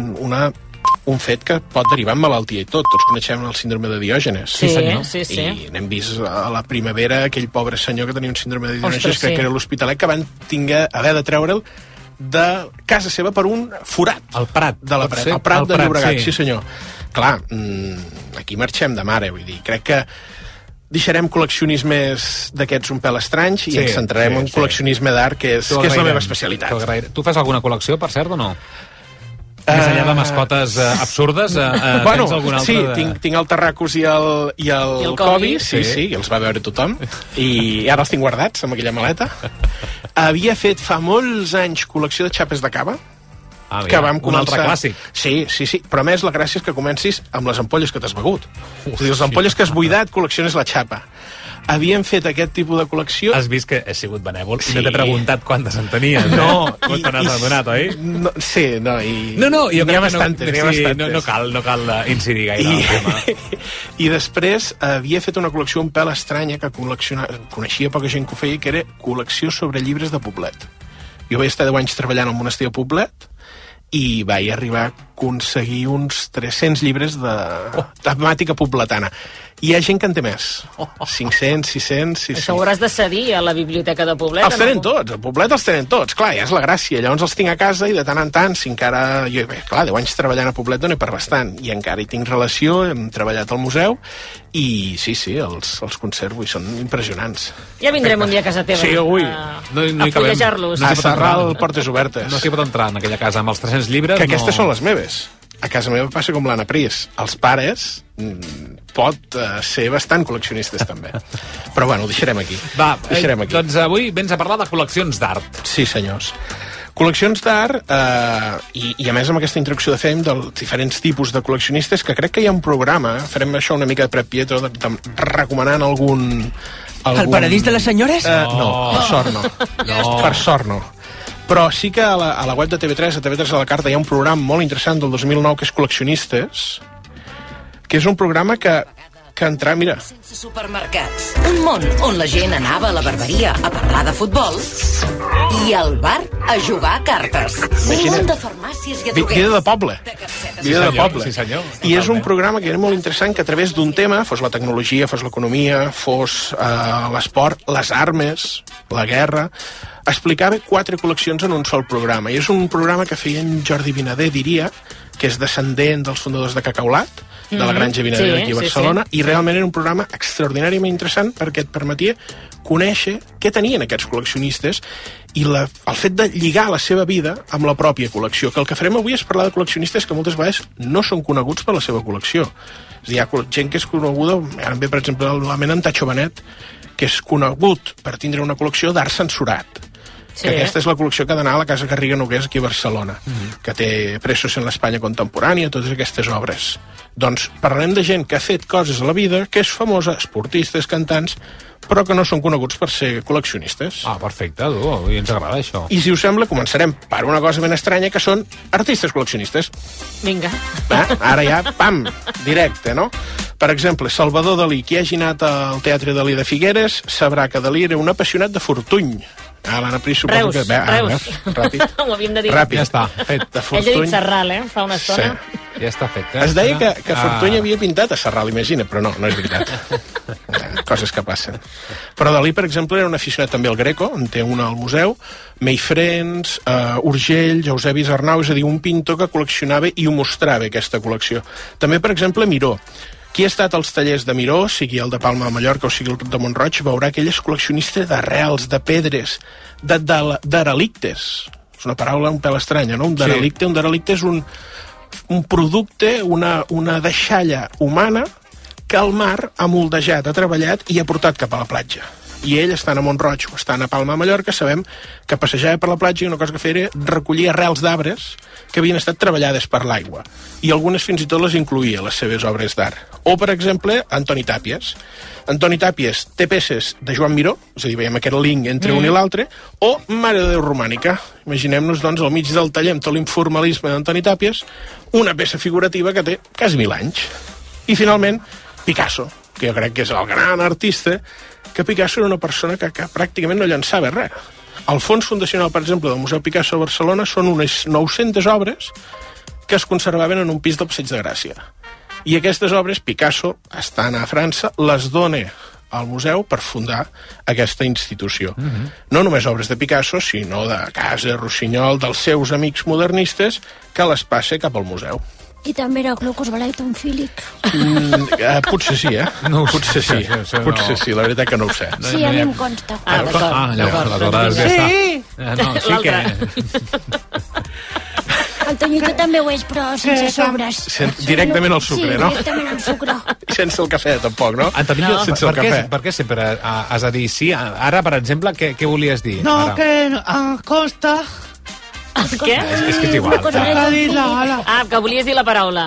Speaker 28: un fet que pot derivar en malaltia i tot. Tots coneixem el síndrome de Diògenes.
Speaker 15: Sí, senyor.
Speaker 28: I n'hem vist a la primavera aquell pobre senyor que tenia un síndrome de Diògenes, crec que era l'Hospitalet, que van haver de treure'l de casa seva per un forat.
Speaker 1: El Prat.
Speaker 28: El Prat de Llobregat, sí senyor. Clar, aquí marxem de mare, vull dir, crec que deixarem col·leccionismes d'aquests un pèl estranys i ens centrarem en col·leccionisme d'art, que és la meva especialitat.
Speaker 1: Tu fas alguna col·lecció, per cert, o no? Més enllà de mascotes absurdes, tens alguna altra?
Speaker 28: Sí, tinc el Terracus i el Kobe, sí, els va veure tothom, i ara els tinc guardats amb aquella maleta. Havia fet fa molts anys col·lecció de xapes de cava, que vam començar...
Speaker 1: Un altre clàssic.
Speaker 28: Sí, però a més la gràcia és que comencis amb les ampolles que t'has begut. És a dir, les ampolles que has buidat, col·lecciones la xapa. Havíem fet aquest tipus de col·lecció...
Speaker 1: Has vist que he sigut benèvol i no t'he preguntat quantes en tenies,
Speaker 28: No.
Speaker 1: Quan te n'has adonat, oi?
Speaker 28: No, sí, no, i...
Speaker 1: No, jo crec que
Speaker 28: bastantes.
Speaker 1: No cal incidir gaire en el tema.
Speaker 28: I després havia fet una col·lecció un pèl estranya que coneixia poca gent que ho feia, que era col·lecció sobre llibres de Poblet. Jo vaig estar 10 anys treballant al monestir de Poblet i vaig arribar a aconseguir uns 300 llibres de temàtica pobletana. Hi ha gent que en té més. 500, 600... Sí.
Speaker 15: Això ho hauràs de cedir a la biblioteca de Poblet.
Speaker 28: Els tenen tots, a Poblet els tenen tots. Clar, ja és la gràcia. Llavors els tinc a casa i de tant en tant, si encara... Clar, 10 anys treballant a Poblet dona per bastant. I encara hi tinc relació, hem treballat al museu i sí, els conservo i són impressionants.
Speaker 15: Ja vindrem un dia a casa teva.
Speaker 28: Sí, ui.
Speaker 15: A fullejar-los.
Speaker 28: A Sarral, portes obertes.
Speaker 1: No s'hi pot entrar en aquella casa amb els 300 llibres.
Speaker 28: Que aquestes són les meves. A casa meva passa com l'Anna Pris. Els pares pot ser bastant col·leccionistes també. Però bueno, ho deixarem aquí.
Speaker 1: Doncs avui vens a parlar de col·leccions d'art.
Speaker 28: Sí, senyors. Col·leccions d'art, i a més amb aquesta introducció de fem dels diferents tipus de col·leccionistes, que crec que hi ha un programa, farem això una mica de Pret Pietro, recomanant algun...
Speaker 2: El paradís de les senyores?
Speaker 28: No, per sort no. Per sort no. Però sí que a la web de TV3, a TV3 a la carta, hi ha un programa molt interessant del 2009 que és Col·leccionistes, que és un programa que entrar, mira...
Speaker 3: Sense supermercats. Un món on la gent anava a la barberia a parlar de futbol i al bar a jugar a cartes. Un món de farmàcies i adroguers.
Speaker 28: Vida de poble. Vida de poble.
Speaker 1: Sí, senyor.
Speaker 28: I és un programa que era molt interessant, que a través d'un tema, fos la tecnologia, fos l'economia, fos l'esport, les armes, la guerra, explicava 4 col·leccions en un sol programa. I és un programa que feia en Jordi Vinader, diria, que és descendent dels fundadors de Cacaulat, de la Granja Vinader aquí a Barcelona, i realment era un programa extraordinàriament interessant perquè et permetia conèixer què tenien aquests col·leccionistes i el fet de lligar la seva vida amb la pròpia col·lecció. Que el que farem avui és parlar de col·leccionistes que moltes vegades no són coneguts per la seva col·lecció. És a dir, hi ha gent que és coneguda, ara em ve per exemple la ment en Tacho Benet, que és conegut per tindre una col·lecció d'art censurat. Que aquesta és la col·lecció que ha d'anar a la Casa Garriga Nogués aquí a Barcelona, que té Presos en l'Espanya contemporània, totes aquestes obres. Doncs parlarem de gent que ha fet coses a la vida, que és famosa, esportistes, cantants, però que no són coneguts per ser col·leccionistes.
Speaker 1: Perfecte, i ens agrada això.
Speaker 28: I si us sembla, començarem per una cosa ben estranya, que són artistes col·leccionistes.
Speaker 15: Vinga.
Speaker 28: Ara ja, pam, directe, no? Per exemple, Salvador Dalí, qui hagi anat al Teatre Dalí de Figueres, sabrà que Dalí era un apassionat de Fortuny. L'Anna Pris suposo que...
Speaker 15: Reus.
Speaker 28: Ràpid.
Speaker 15: Ho havíem de dir.
Speaker 28: Ràpid.
Speaker 1: Ja està, fet.
Speaker 28: De
Speaker 15: Ell ha dit Serral, fa una estona.
Speaker 28: Sí.
Speaker 1: Ja està fet.
Speaker 28: Es deia que Fortuny havia pintat a Serral, imagina, però no és veritat. Coses que passen. Però Dalí, per exemple, era un aficionat també al Greco, en té una al museu, Mayfrens, Urgell, Eusebi Arnau, és a dir, un pintor que col·leccionava i ho mostrava, aquesta col·lecció. També, per exemple, Miró. Qui ha estat als tallers de Miró, sigui el de Palma de Mallorca o sigui el de Montroig, veurà que ell és col·leccionista d'arrels, de pedres, d'arelictes. És una paraula un pèl estranya, no? Un derelicte és un producte, una deixalla humana que el mar ha moldejat, ha treballat i ha portat cap a la platja. I ell, estant a Montroig o estant a Palma de Mallorca, sabem que passejava per la platja i una cosa que feia era recollir arrels d'arbres que havien estat treballades per l'aigua. I algunes fins i tot les incluïa, les seves obres d'art. O, per exemple, Antoni Tàpies. Antoni Tàpies té peces de Joan Miró, és a dir, veiem aquest link entre un i l'altre, o Mare de Déu romànica. Imaginem-nos, doncs, al mig del taller, amb tot l'informalisme d'Antoni Tàpies, una peça figurativa que té quasi 1000 anys. I, finalment, Picasso, que jo crec que és el gran artista, que Picasso era una persona que pràcticament no llançava res. El fons fundacional, per exemple, del Museu Picasso de Barcelona són unes 900 obres que es conservaven en un pis del Passeig de Gràcia. I aquestes obres, Picasso, estant a França, les dona al museu per fundar aquesta institució. No només obres de Picasso, sinó de Casa, Rossinyol, dels seus amics modernistes, que les passa cap al museu.
Speaker 16: I també era glucos balaitomfílic.
Speaker 28: Potser sí,
Speaker 1: No
Speaker 28: potser sí. Potser sí, la veritat que no ho sé.
Speaker 16: Sí, a mi em consta.
Speaker 1: Llavors ja està. No, sí que...
Speaker 16: El Toñito també ho és, però sense sobres.
Speaker 28: Directament al sucre, no?
Speaker 16: Sí, directament al sucre.
Speaker 28: I sense el cafè, tampoc, no?
Speaker 1: Antonio,
Speaker 28: sense el cafè.
Speaker 1: Per què sempre has de dir sí? Ara, per exemple, què volies dir?
Speaker 2: No,
Speaker 1: ara?
Speaker 2: que costa...
Speaker 15: Què?
Speaker 1: És que és igual.
Speaker 15: Que volies dir la paraula.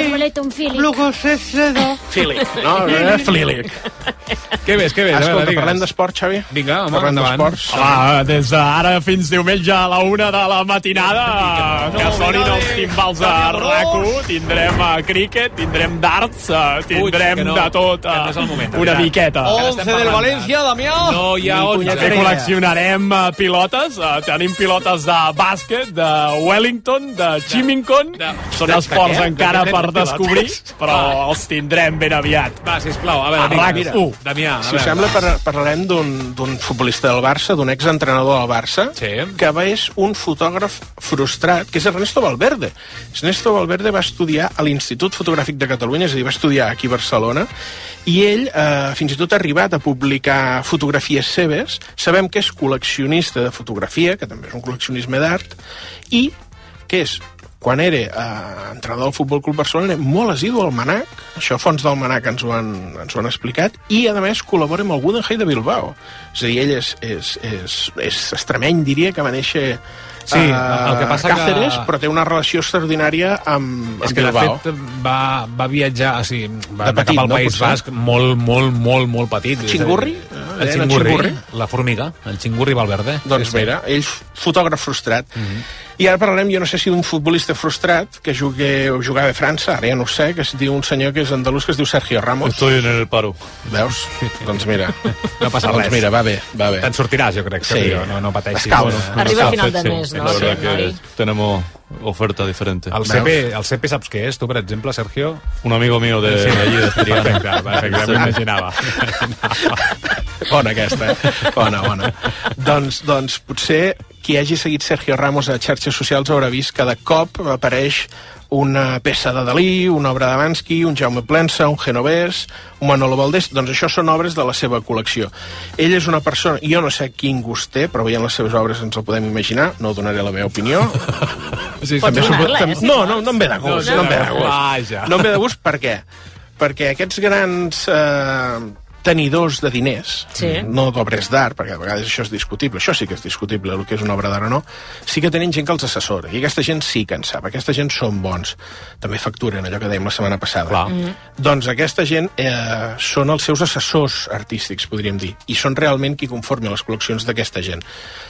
Speaker 28: Fílic, no? Fílic.
Speaker 1: Què ves?
Speaker 28: Escolta, parlem d'esport, Xavi?
Speaker 1: Vinga, home,
Speaker 28: parlem
Speaker 1: endavant.
Speaker 28: d'esports.
Speaker 12: Home, des d'ara fins diumenge a la 1 de la matinada, que sonin els timbals a RAC1, tindrem críquet, tindrem darts, tindrem de tot, una miqueta.
Speaker 2: 11 del València, Damià.
Speaker 1: No hi ha 11.
Speaker 12: Que col·leccionarem pilotes, tenim pilotes de bàsquet, de Wellington, de Chimington, són esports encara per descobrir, però els tindrem ben aviat.
Speaker 1: Va, sisplau, a veure, Damià,
Speaker 28: si us sembla, parlarem d'un futbolista del Barça, d'un exentrenador del Barça, que és un fotògraf frustrat, que és Ernesto Valverde. Ernesto Valverde va estudiar a l'Institut Fotogràfic de Catalunya, és a dir, va estudiar aquí a Barcelona, i ell fins i tot ha arribat a publicar fotografies seves. Sabem que és col·leccionista de fotografia, que també és un col·leccionisme d'art, i que és, quan era entrenador del Futbol Club Barcelona, era molt assidu al Manac, això fons del Manac ens ho han explicat, i a més col·labora amb el Guggenheim de Bilbao. És a dir, ell és extremeny, diria, que va néixer
Speaker 1: el que passa
Speaker 28: Cáceres, però té una relació extraordinària amb Bilbao.
Speaker 1: És que, de fet, va viatjar, o sigui, va
Speaker 28: petit,
Speaker 1: cap al País Basc molt petit.
Speaker 28: Xingurri?
Speaker 1: El Xingurri, la formiga, el Xingurri Valverde.
Speaker 28: Doncs mira, ell fotògraf frustrat. I ara parlarem, jo no sé si d'un futbolista frustrat que jugava a França, ara ja no ho sé, que es diu un senyor que és andalús que es diu Sergio Ramos.
Speaker 5: Estoy en el paro.
Speaker 28: Veus? Doncs mira.
Speaker 1: No passa res.
Speaker 28: Doncs mira, va bé.
Speaker 1: Te'n sortiràs, jo crec, Sergio, no pateixis.
Speaker 15: Arriba a final de mes, no?
Speaker 5: La verdad que tenemos oferta diferente.
Speaker 1: El CP saps què és, tu, per exemple, Sergio?
Speaker 5: Un amigo mío de allí, de Estiriana.
Speaker 1: Perfecte, m'imaginava.
Speaker 28: Bona aquesta, Bona. Doncs potser qui hagi seguit Sergio Ramos a xarxes socials haurà vist que de cop apareix una peça de Dalí, una obra de Bansky, un Jaume Plensa, un Genovès, un Manolo Valdés. Doncs això són obres de la seva col·lecció. Ell és una persona, jo no sé quin gust té, però veient les seves obres ens el podem imaginar, no donaré la meva opinió.
Speaker 15: Pots donar-la,
Speaker 28: No em ve de gust. No em ve de gust, per què? Perquè aquests grans tenidors de diners, no d'obres d'art, perquè a vegades això és discutible, això sí que és discutible, el que és una obra d'art o no, sí que tenen gent que els assessora, i aquesta gent sí que en sap, aquesta gent són bons, també facturen, allò que dèiem la setmana passada. Doncs aquesta gent són els seus assessors artístics, podríem dir, i són realment qui conformen les col·leccions d'aquesta gent.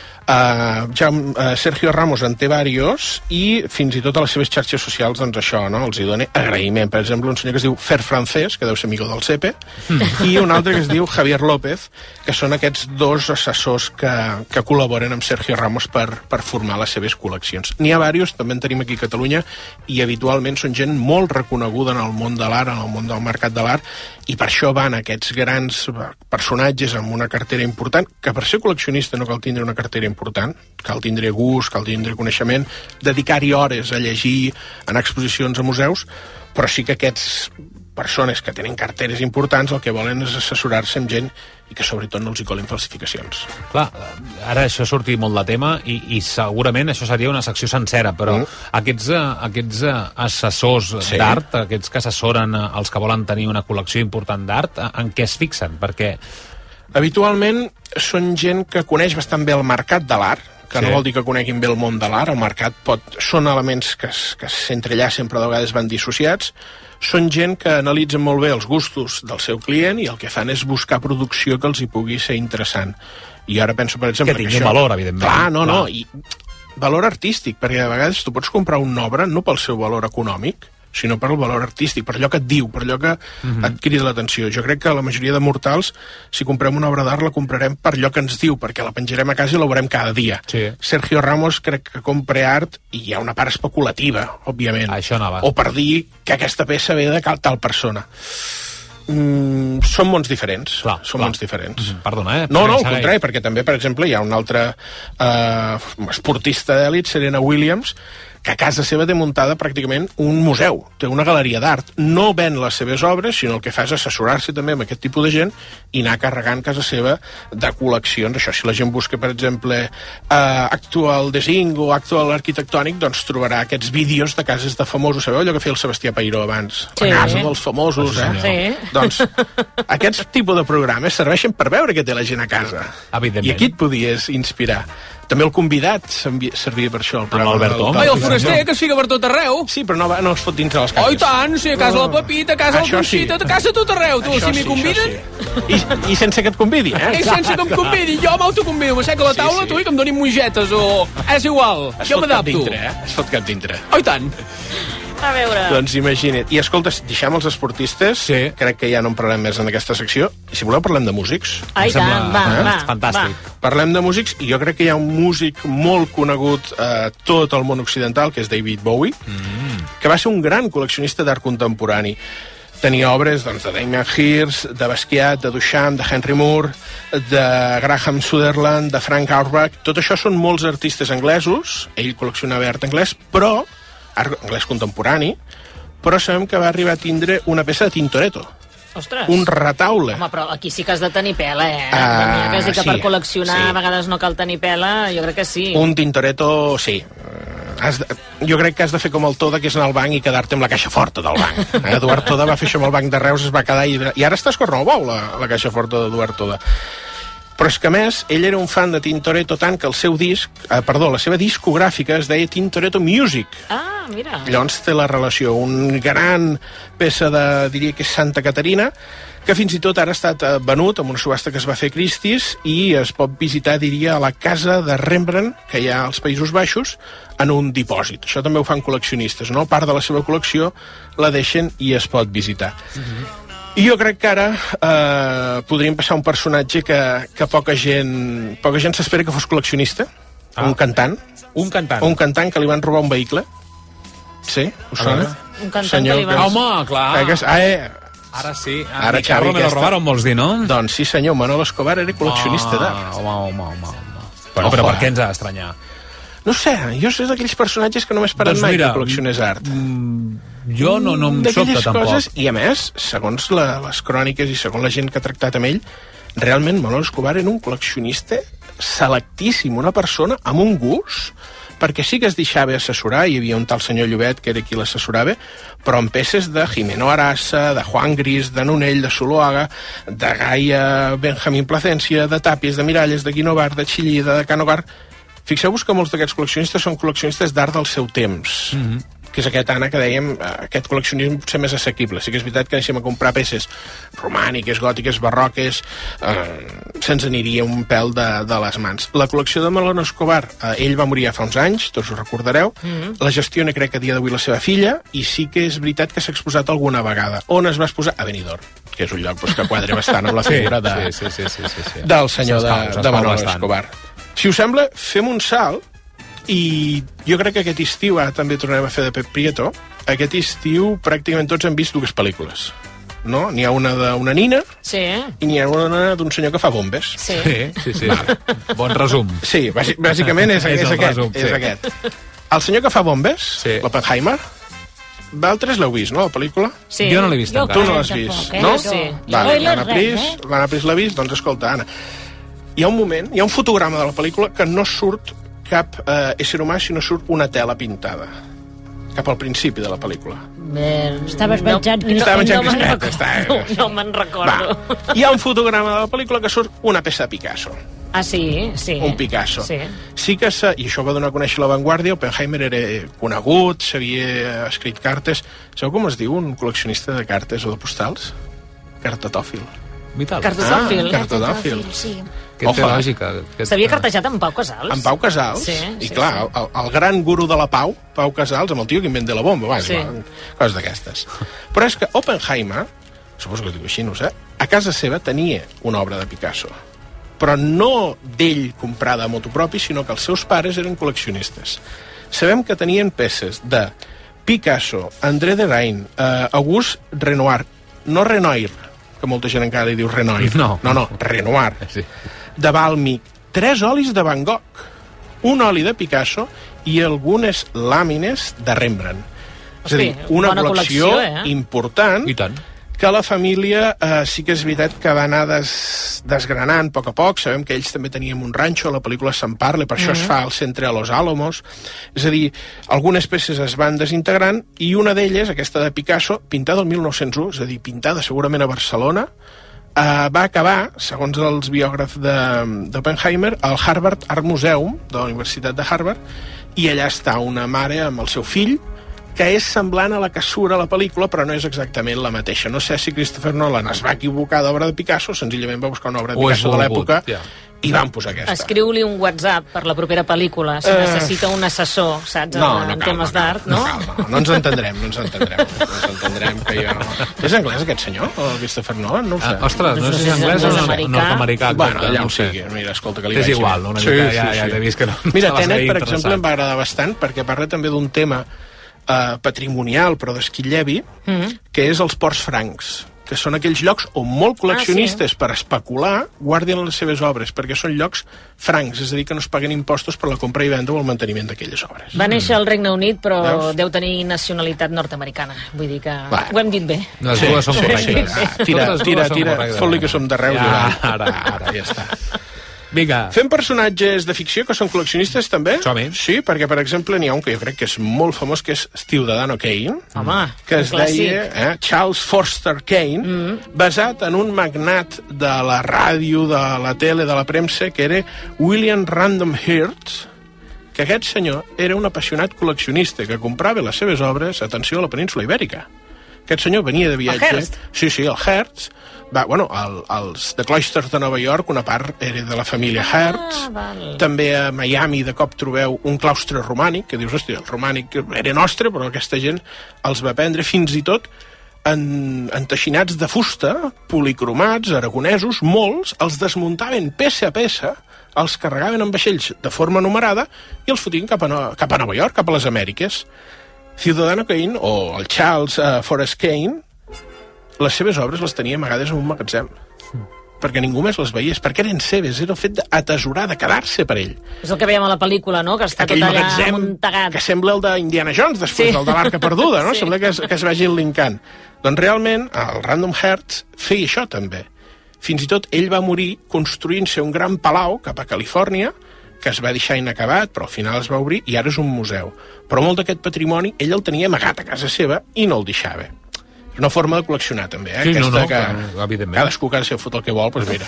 Speaker 28: Sergio Ramos en té varios i fins i tot a les seves xarxes socials doncs això, no? Els hi dona agraïment. Per exemple, un senyor que es diu Fer Francés, que deu ser amigo del Sepe, i un altre que es diu Javier López, que són aquests dos assessors que col·laboren amb Sergio Ramos per formar les seves col·leccions. N'hi ha varios, també en tenim aquí a Catalunya, i habitualment són gent molt reconeguda en el món de l'art, en el món del mercat de l'art, i per això van aquests grans personatges amb una cartera important, que per ser col·leccionista no cal tindre una cartera important, cal tindre gust, cal tindre coneixement, dedicar-hi hores a llegir, anar a exposicions a museus, però sí que aquests persones que tenen carteres importants el que volen és assessorar-se amb gent i que sobretot no els hi colin falsificacions.
Speaker 1: Clar, ara això ha sortit molt de tema i segurament això seria una secció sencera, però aquests assessors d'art, aquests que assessoren els que volen tenir una col·lecció important d'art, en què es fixen? Perquè
Speaker 28: habitualment són gent que coneix bastant bé el mercat de l'art, que no vol dir que coneguin bé el món de l'art, el mercat són elements que entre allà sempre de vegades van dissociats, són gent que analitzen molt bé els gustos del seu client i el que fan és buscar producció que els hi pugui ser interessant. I ara penso, per exemple...
Speaker 1: Que tingui valor, evidentment.
Speaker 28: Clar, no, i valor artístic, perquè de vegades tu pots comprar una obra no pel seu valor econòmic, sinó per el valor artístic, per allò que et diu, per allò que et crida l'atenció. Jo crec que la majoria de mortals, si comprem una obra d'art, la comprarem per allò que ens diu, perquè la penjarem a casa i la veurem cada dia. Sergio Ramos crec que compra art i hi ha una part especulativa, òbviament.
Speaker 1: Això anava.
Speaker 28: O per dir que aquesta peça ve de tal persona. Són mons diferents. Mons diferents.
Speaker 1: Perdona,
Speaker 28: No, al contrari, perquè també, per exemple, hi ha un altre esportista d'èlit, Serena Williams, que a casa seva té muntada pràcticament un museu, té una galeria d'art. No ven les seves obres, sinó el que fa és assessorar-se també amb aquest tipus de gent i anar carregant casa seva de col·leccions. Això, si la gent busca, per exemple, actual design o actual arquitectònic, doncs trobarà aquests vídeos de cases de famosos. Sabeu allò que feia el Sebastià Peiró abans? La casa dels famosos, Doncs aquests tipus de programes serveixen per veure què té la gent a casa. I aquí et podies inspirar. També el convidat servia per això.
Speaker 2: Amb l'Alberto. El foraster, que es fica per tot arreu.
Speaker 28: Sí, però no es fot dins de les cases.
Speaker 2: Oh, i tant, sí, a casa la Pepita, a casa la Conxita, a casa tot arreu. Tu, si m'hi conviden...
Speaker 28: I sense que et convidi,
Speaker 2: I sense que em convidi. Jo m'autoconvido, m'assec a la taula, tu, i que em donin mongetes, o... És igual, jo m'adapto.
Speaker 28: Es fot cap dintre.
Speaker 2: Oh, i tant.
Speaker 15: A veure...
Speaker 28: Doncs imagina't. I escolta, deixem els esportistes, crec que ja no en parlem més en aquesta secció, i si voleu parlem de músics.
Speaker 15: Ai, tant, va.
Speaker 1: Fantàstic.
Speaker 28: Parlem de músics, i jo crec que hi ha un músic molt conegut a tot el món occidental, que és David Bowie, que va ser un gran col·leccionista d'art contemporani. Tenia obres de Damien Hirst, de Basquiat, de Duchamp, de Henry Moore, de Graham Sutherland, de Frank Auerbach. Tot això són molts artistes anglesos, ell col·leccionava art anglès, però art anglès contemporani, però sabem que va arribar a tindre una peça de Tintoretto.
Speaker 15: Ostres.
Speaker 28: Un retaule.
Speaker 15: Home, però aquí sí que has de tenir pela, quasi que per col·leccionar a vegades no cal tenir pela, jo crec que sí.
Speaker 28: Un Tintoretto, sí. Jo crec que has de fer com el Toda, que és anar al banc i quedar-te amb la caixa forta del banc. Eduard Toda va fer això amb el banc de Reus, es va quedar i ara està a Escornalbou, la caixa forta d'Eduard Toda. Però és que, a més, ell era un fan de Tintoretto tant que el seu la seva discogràfica es deia Tintoretto Music.
Speaker 15: Ah, mira.
Speaker 28: Llavors té la relació. Un gran peça diria que és Santa Caterina, que fins i tot ara ha estat venut amb una subhasta que es va fer a Christie's i es pot visitar, diria, a la casa de Rembrandt, que hi ha als Països Baixos, en un dipòsit. Això també ho fan col·leccionistes, no? Part de la seva col·lecció la deixen i es pot visitar. I jo crec que ara podríem passar un personatge que poca gent s'espera que fos col·leccionista, un cantant.
Speaker 1: Un cantant?
Speaker 28: Un cantant que li van robar un vehicle. Sí, us sona?
Speaker 15: Un cantant que li van...
Speaker 1: Home, clar. Ara sí.
Speaker 28: Ara
Speaker 1: mi carro me lo robaron, vols dir, no?
Speaker 28: Doncs sí, senyor, Manolo Escobar era col·leccionista d'art.
Speaker 1: Home. Però per què ens ha d'estranyar?
Speaker 28: No sé, jo sé d'aquells personatges que només paren mai que col·leccionés art.
Speaker 1: Jo no em sobta tampoc.
Speaker 28: Coses, i a més, segons les cròniques i segons la gent que ha tractat amb ell, realment Manolo Escobar era un col·leccionista selectíssim, una persona amb un gust, perquè sí que es deixava assessorar, hi havia un tal senyor Llobet que era qui l'assessorava, però amb peces de Jimeno Arasa, de Juan Gris, de Nonell, de Zuluaga, de Gaia Benjamín Plasencia, de Tàpies, de Miralles, de Guinovar, de Chillida, de Canogar. Fixeu-vos que molts d'aquests col·leccionistes són col·leccionistes d'art del seu temps, que és aquest, Anna, que dèiem, aquest col·leccionisme potser més assequible. Sí que és veritat que deixem a comprar peces romàniques, gòtiques, barroques, se'ns aniria un pèl de les mans. La col·lecció de Manolo Escobar, ell va morir fa uns anys, tots ho recordareu, la gestiona crec que a dia d'avui la seva filla, i sí que és veritat que s'ha exposat alguna vegada. On es va exposar? A Benidorm, que és un lloc que quadra bastant amb la figura del senyor de Manolo Escobar. Si us sembla, fem un salt i jo crec que aquest estiu també tornarem a fer de Pep Prieto. Aquest estiu pràcticament tots han vist dues pel·lícules, no? N'hi ha una d'una nina i n'hi ha una d'un senyor que fa bombes.
Speaker 15: Sí.
Speaker 1: Vale. Bon resum.
Speaker 28: Sí, bàsicament és aquest. El senyor que fa bombes, l'Oppenheimer, Valtres l'heu vist, no, la pel·lícula?
Speaker 15: Sí.
Speaker 1: Jo no l'he vist encara.
Speaker 28: Tu no l'has vist, no?
Speaker 15: Sí.
Speaker 28: Vale, l'Anna Pris l'ha vist, doncs escolta, Anna, hi ha un moment, hi ha un fotograma de la pel·lícula que no surt cap ésser humà, sinó surt una tela pintada. Cap al principi de la pel·lícula.
Speaker 16: Estaves menjant
Speaker 15: No me'n recordo.
Speaker 28: Hi ha un fotograma de la pel·lícula que surt una peça de Picasso.
Speaker 15: Ah, sí?
Speaker 28: Un Picasso.
Speaker 15: Sí
Speaker 28: que i això va donar a conèixer La Vanguardia, Oppenheimer era conegut, s'havia escrit cartes. Sabeu com es diu un col·leccionista de cartes o de postals? Cartatòfil. Cartatòfil,
Speaker 16: sí.
Speaker 1: Que té lògica.
Speaker 15: S'havia cartejat amb Pau Casals.
Speaker 28: Amb Pau Casals, i clar, el gran guru de la Pau, Pau Casals, amb el tio que inventa la bomba, coses d'aquestes. Però és que Oppenheimer, suposo que es diu així, no ho sé, a casa seva tenia una obra de Picasso, però no d'ell comprada a motu propi, sinó que els seus pares eren col·leccionistes. Sabem que tenien peces de Picasso, André Derain, Auguste Renoir, no Renoir, que molta gent encara li diu Renoir. No, Renoir. Sí. De Balmic, 3 olis de Van Gogh, un oli de Picasso i algunes làmines de Rembrandt. És a dir, una col·lecció important que la família sí que és veritat que va anar desgranant a poc. Sabem que ells també tenien un ranxo, a la pel·lícula se'n parla, per això es fa al centre a Los Álamos. És a dir, algunes peces es van desintegrant i una d'elles, aquesta de Picasso, pintada el 1901, és a dir, pintada segurament a Barcelona, va acabar, segons els biògrafs d'Oppenheimer, al Harvard Art Museum, de la Universitat de Harvard, i allà està una mare amb el seu fill, que és semblant a la que surt a la pel·lícula, però no és exactament la mateixa. No sé si Christopher Nolan es va equivocar d'obra de Picasso, senzillament va buscar una obra de Picasso de l'època i van posar aquesta.
Speaker 15: Escriu-li un WhatsApp per la propera pel·lícula, si necessita un assessor, saps, en temes d'art, no?
Speaker 28: No ens entendrem, que jo... És anglès aquest senyor, el Christopher Nolan? No ho sé.
Speaker 1: Ostres, no sé si és anglès o nord-americà.
Speaker 28: Bueno, allà ho sigui. Mira, escolta, que li
Speaker 1: vaig dir. És igual, una mica ja t'he vist que no...
Speaker 28: Mira, Tenet, per exemple, em va agradar bastant, perquè parla també d'un tema patrimonial, però d'Esquillevi, que és els ports francs, que són aquells llocs on molt col·leccionistes per especular guardien les seves obres, perquè són llocs francs, és a dir, que no es paguen impostos per la compra i venda o el manteniment d'aquelles obres.
Speaker 15: Va néixer al Regne Unit, però deu tenir nacionalitat nord-americana. Vull dir que ho hem dit bé.
Speaker 1: Les dues són correctes.
Speaker 28: Tira, fot-li que som d'arreu.
Speaker 1: Ara,
Speaker 28: ja està.
Speaker 1: Vinga.
Speaker 28: Fem personatges de ficció que són col·leccionistes, també?
Speaker 1: Som-hi.
Speaker 28: Sí, perquè, per exemple, n'hi ha un que jo crec que és molt famós, que és Ciudadano Kane, que es deia Charles Foster Kane, basat en un magnat de la ràdio, de la tele, de la premsa, que era William Random Hearst, que aquest senyor era un apassionat col·leccionista que comprava les seves obres, atenció, a la península Ibèrica. Aquest senyor venia de viatge...
Speaker 15: El Hearst?
Speaker 28: Sí, el Hearst. Els de Cloisters de Nova York, una part era de la família Hearst. També a Miami de cop trobeu un claustre romànic, que dius, hòstia, el romànic era nostre, però aquesta gent els va prendre fins i tot enteixinats de fusta, policromats, aragonesos, molts, els desmuntaven peça a peça, els carregaven en vaixells de forma numerada i els fotien cap a Nova York, cap a les Amèriques. Ciudadano Kane, o el Charles Forrest Kane, les seves obres les tenia amagades en un magatzem, perquè ningú més les veiés, perquè eren seves, era el fet d'atesorar, de quedar-se per ell.
Speaker 15: És el que veiem a la pel·lícula, no?, que està tot allà amuntegat.
Speaker 28: Que sembla el d'Indiana Jones, després del de l'Arca Perduda, no? Sembla que es vagi linkant. Doncs realment, el Random Hearst feia això, també. Fins i tot ell va morir construint-se un gran palau cap a Califòrnia, que es va deixar inacabat, però al final es va obrir i ara és un museu. Però molt d'aquest patrimoni ell el tenia amagat a casa seva i no el deixava. És una forma de col·leccionar, també,
Speaker 1: Sí, evidentment.
Speaker 28: Cadascú que se fot el que vol, doncs mira.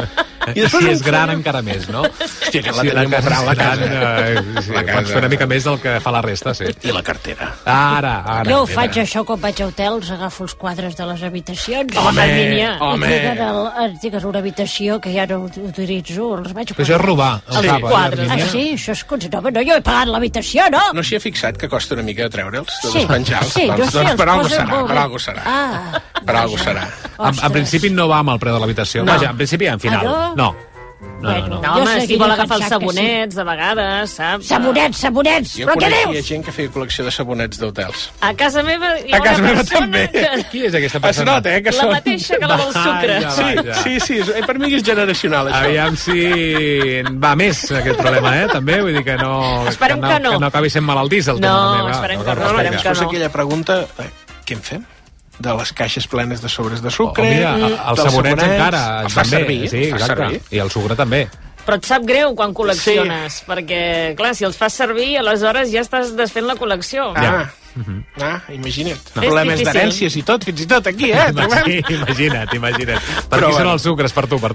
Speaker 1: I si és gran encara més, no?
Speaker 28: Hòstia, que la tenim molt gran, la casa.
Speaker 1: Pots fer una mica més del que fa la resta, sí.
Speaker 28: I la cartera.
Speaker 1: Ara.
Speaker 16: Jo ho faig, això, quan vaig a hotels, agafo els quadres de les habitacions.
Speaker 28: Home!
Speaker 16: Digues una habitació que ja no utilitzo, els vaig...
Speaker 1: Però això és robar.
Speaker 16: Els quadres. Ah, sí? Això és... No, jo he pagat l'habitació, no?
Speaker 28: No s'hi ha fixat que costa una mica de treure'ls, de
Speaker 16: Sí,
Speaker 28: despenjar-los?
Speaker 16: sí, jo sé,
Speaker 28: Doncs per
Speaker 16: els
Speaker 28: algo
Speaker 16: posen
Speaker 28: serà,
Speaker 16: molt bé.
Speaker 28: per algo serà.
Speaker 16: Ah,
Speaker 28: Per algo serà.
Speaker 1: En principi no va amb el preu de l'habitació.
Speaker 28: No.
Speaker 1: Vaja, en principi en final.
Speaker 16: Ah,
Speaker 1: No.
Speaker 15: No, home, si vol agafar els sabonets, de vegades, saps?
Speaker 16: Sabonets!
Speaker 28: Jo
Speaker 16: Però què
Speaker 28: coneixia
Speaker 16: dius?
Speaker 28: gent que feia col·lecció de sabonets d'hotels.
Speaker 15: A casa meva hi ha
Speaker 28: A casa
Speaker 15: una
Speaker 28: meva
Speaker 15: persona
Speaker 28: també.
Speaker 15: que...
Speaker 1: Qui és aquesta
Speaker 28: Es
Speaker 1: persona?
Speaker 28: nota, que
Speaker 15: La mateixa que la del sucre.
Speaker 28: Sí, per mi és generacional, això.
Speaker 1: Aviam si va més aquest problema, també? Vull dir que no...
Speaker 15: Esperem que no.
Speaker 1: Que no acabi sent malaltís el
Speaker 15: No,
Speaker 1: tema. també, va.
Speaker 15: esperem que no,
Speaker 1: D'acord,
Speaker 15: esperem
Speaker 1: respecte.
Speaker 15: que no.
Speaker 28: Aquella pregunta, què en fem? De les caixes plenes de sobres de sucre...
Speaker 1: Mira, els sabonets encara
Speaker 28: els fa
Speaker 1: també.
Speaker 28: servir,
Speaker 1: Sí,
Speaker 28: els fa
Speaker 1: exacte.
Speaker 28: servir.
Speaker 1: I el sucre també.
Speaker 15: Però et sap greu quan col·lecciones, perquè, clar, si els fas servir, aleshores ja estàs desfent la col·lecció.
Speaker 28: Imagina't.
Speaker 15: No.
Speaker 28: Problemes
Speaker 15: És difícil.
Speaker 28: d'herències i tot, fins i tot aquí,
Speaker 1: Imagina't. Per
Speaker 28: Però
Speaker 1: qui són
Speaker 28: bueno.
Speaker 1: els sucres? Per tu.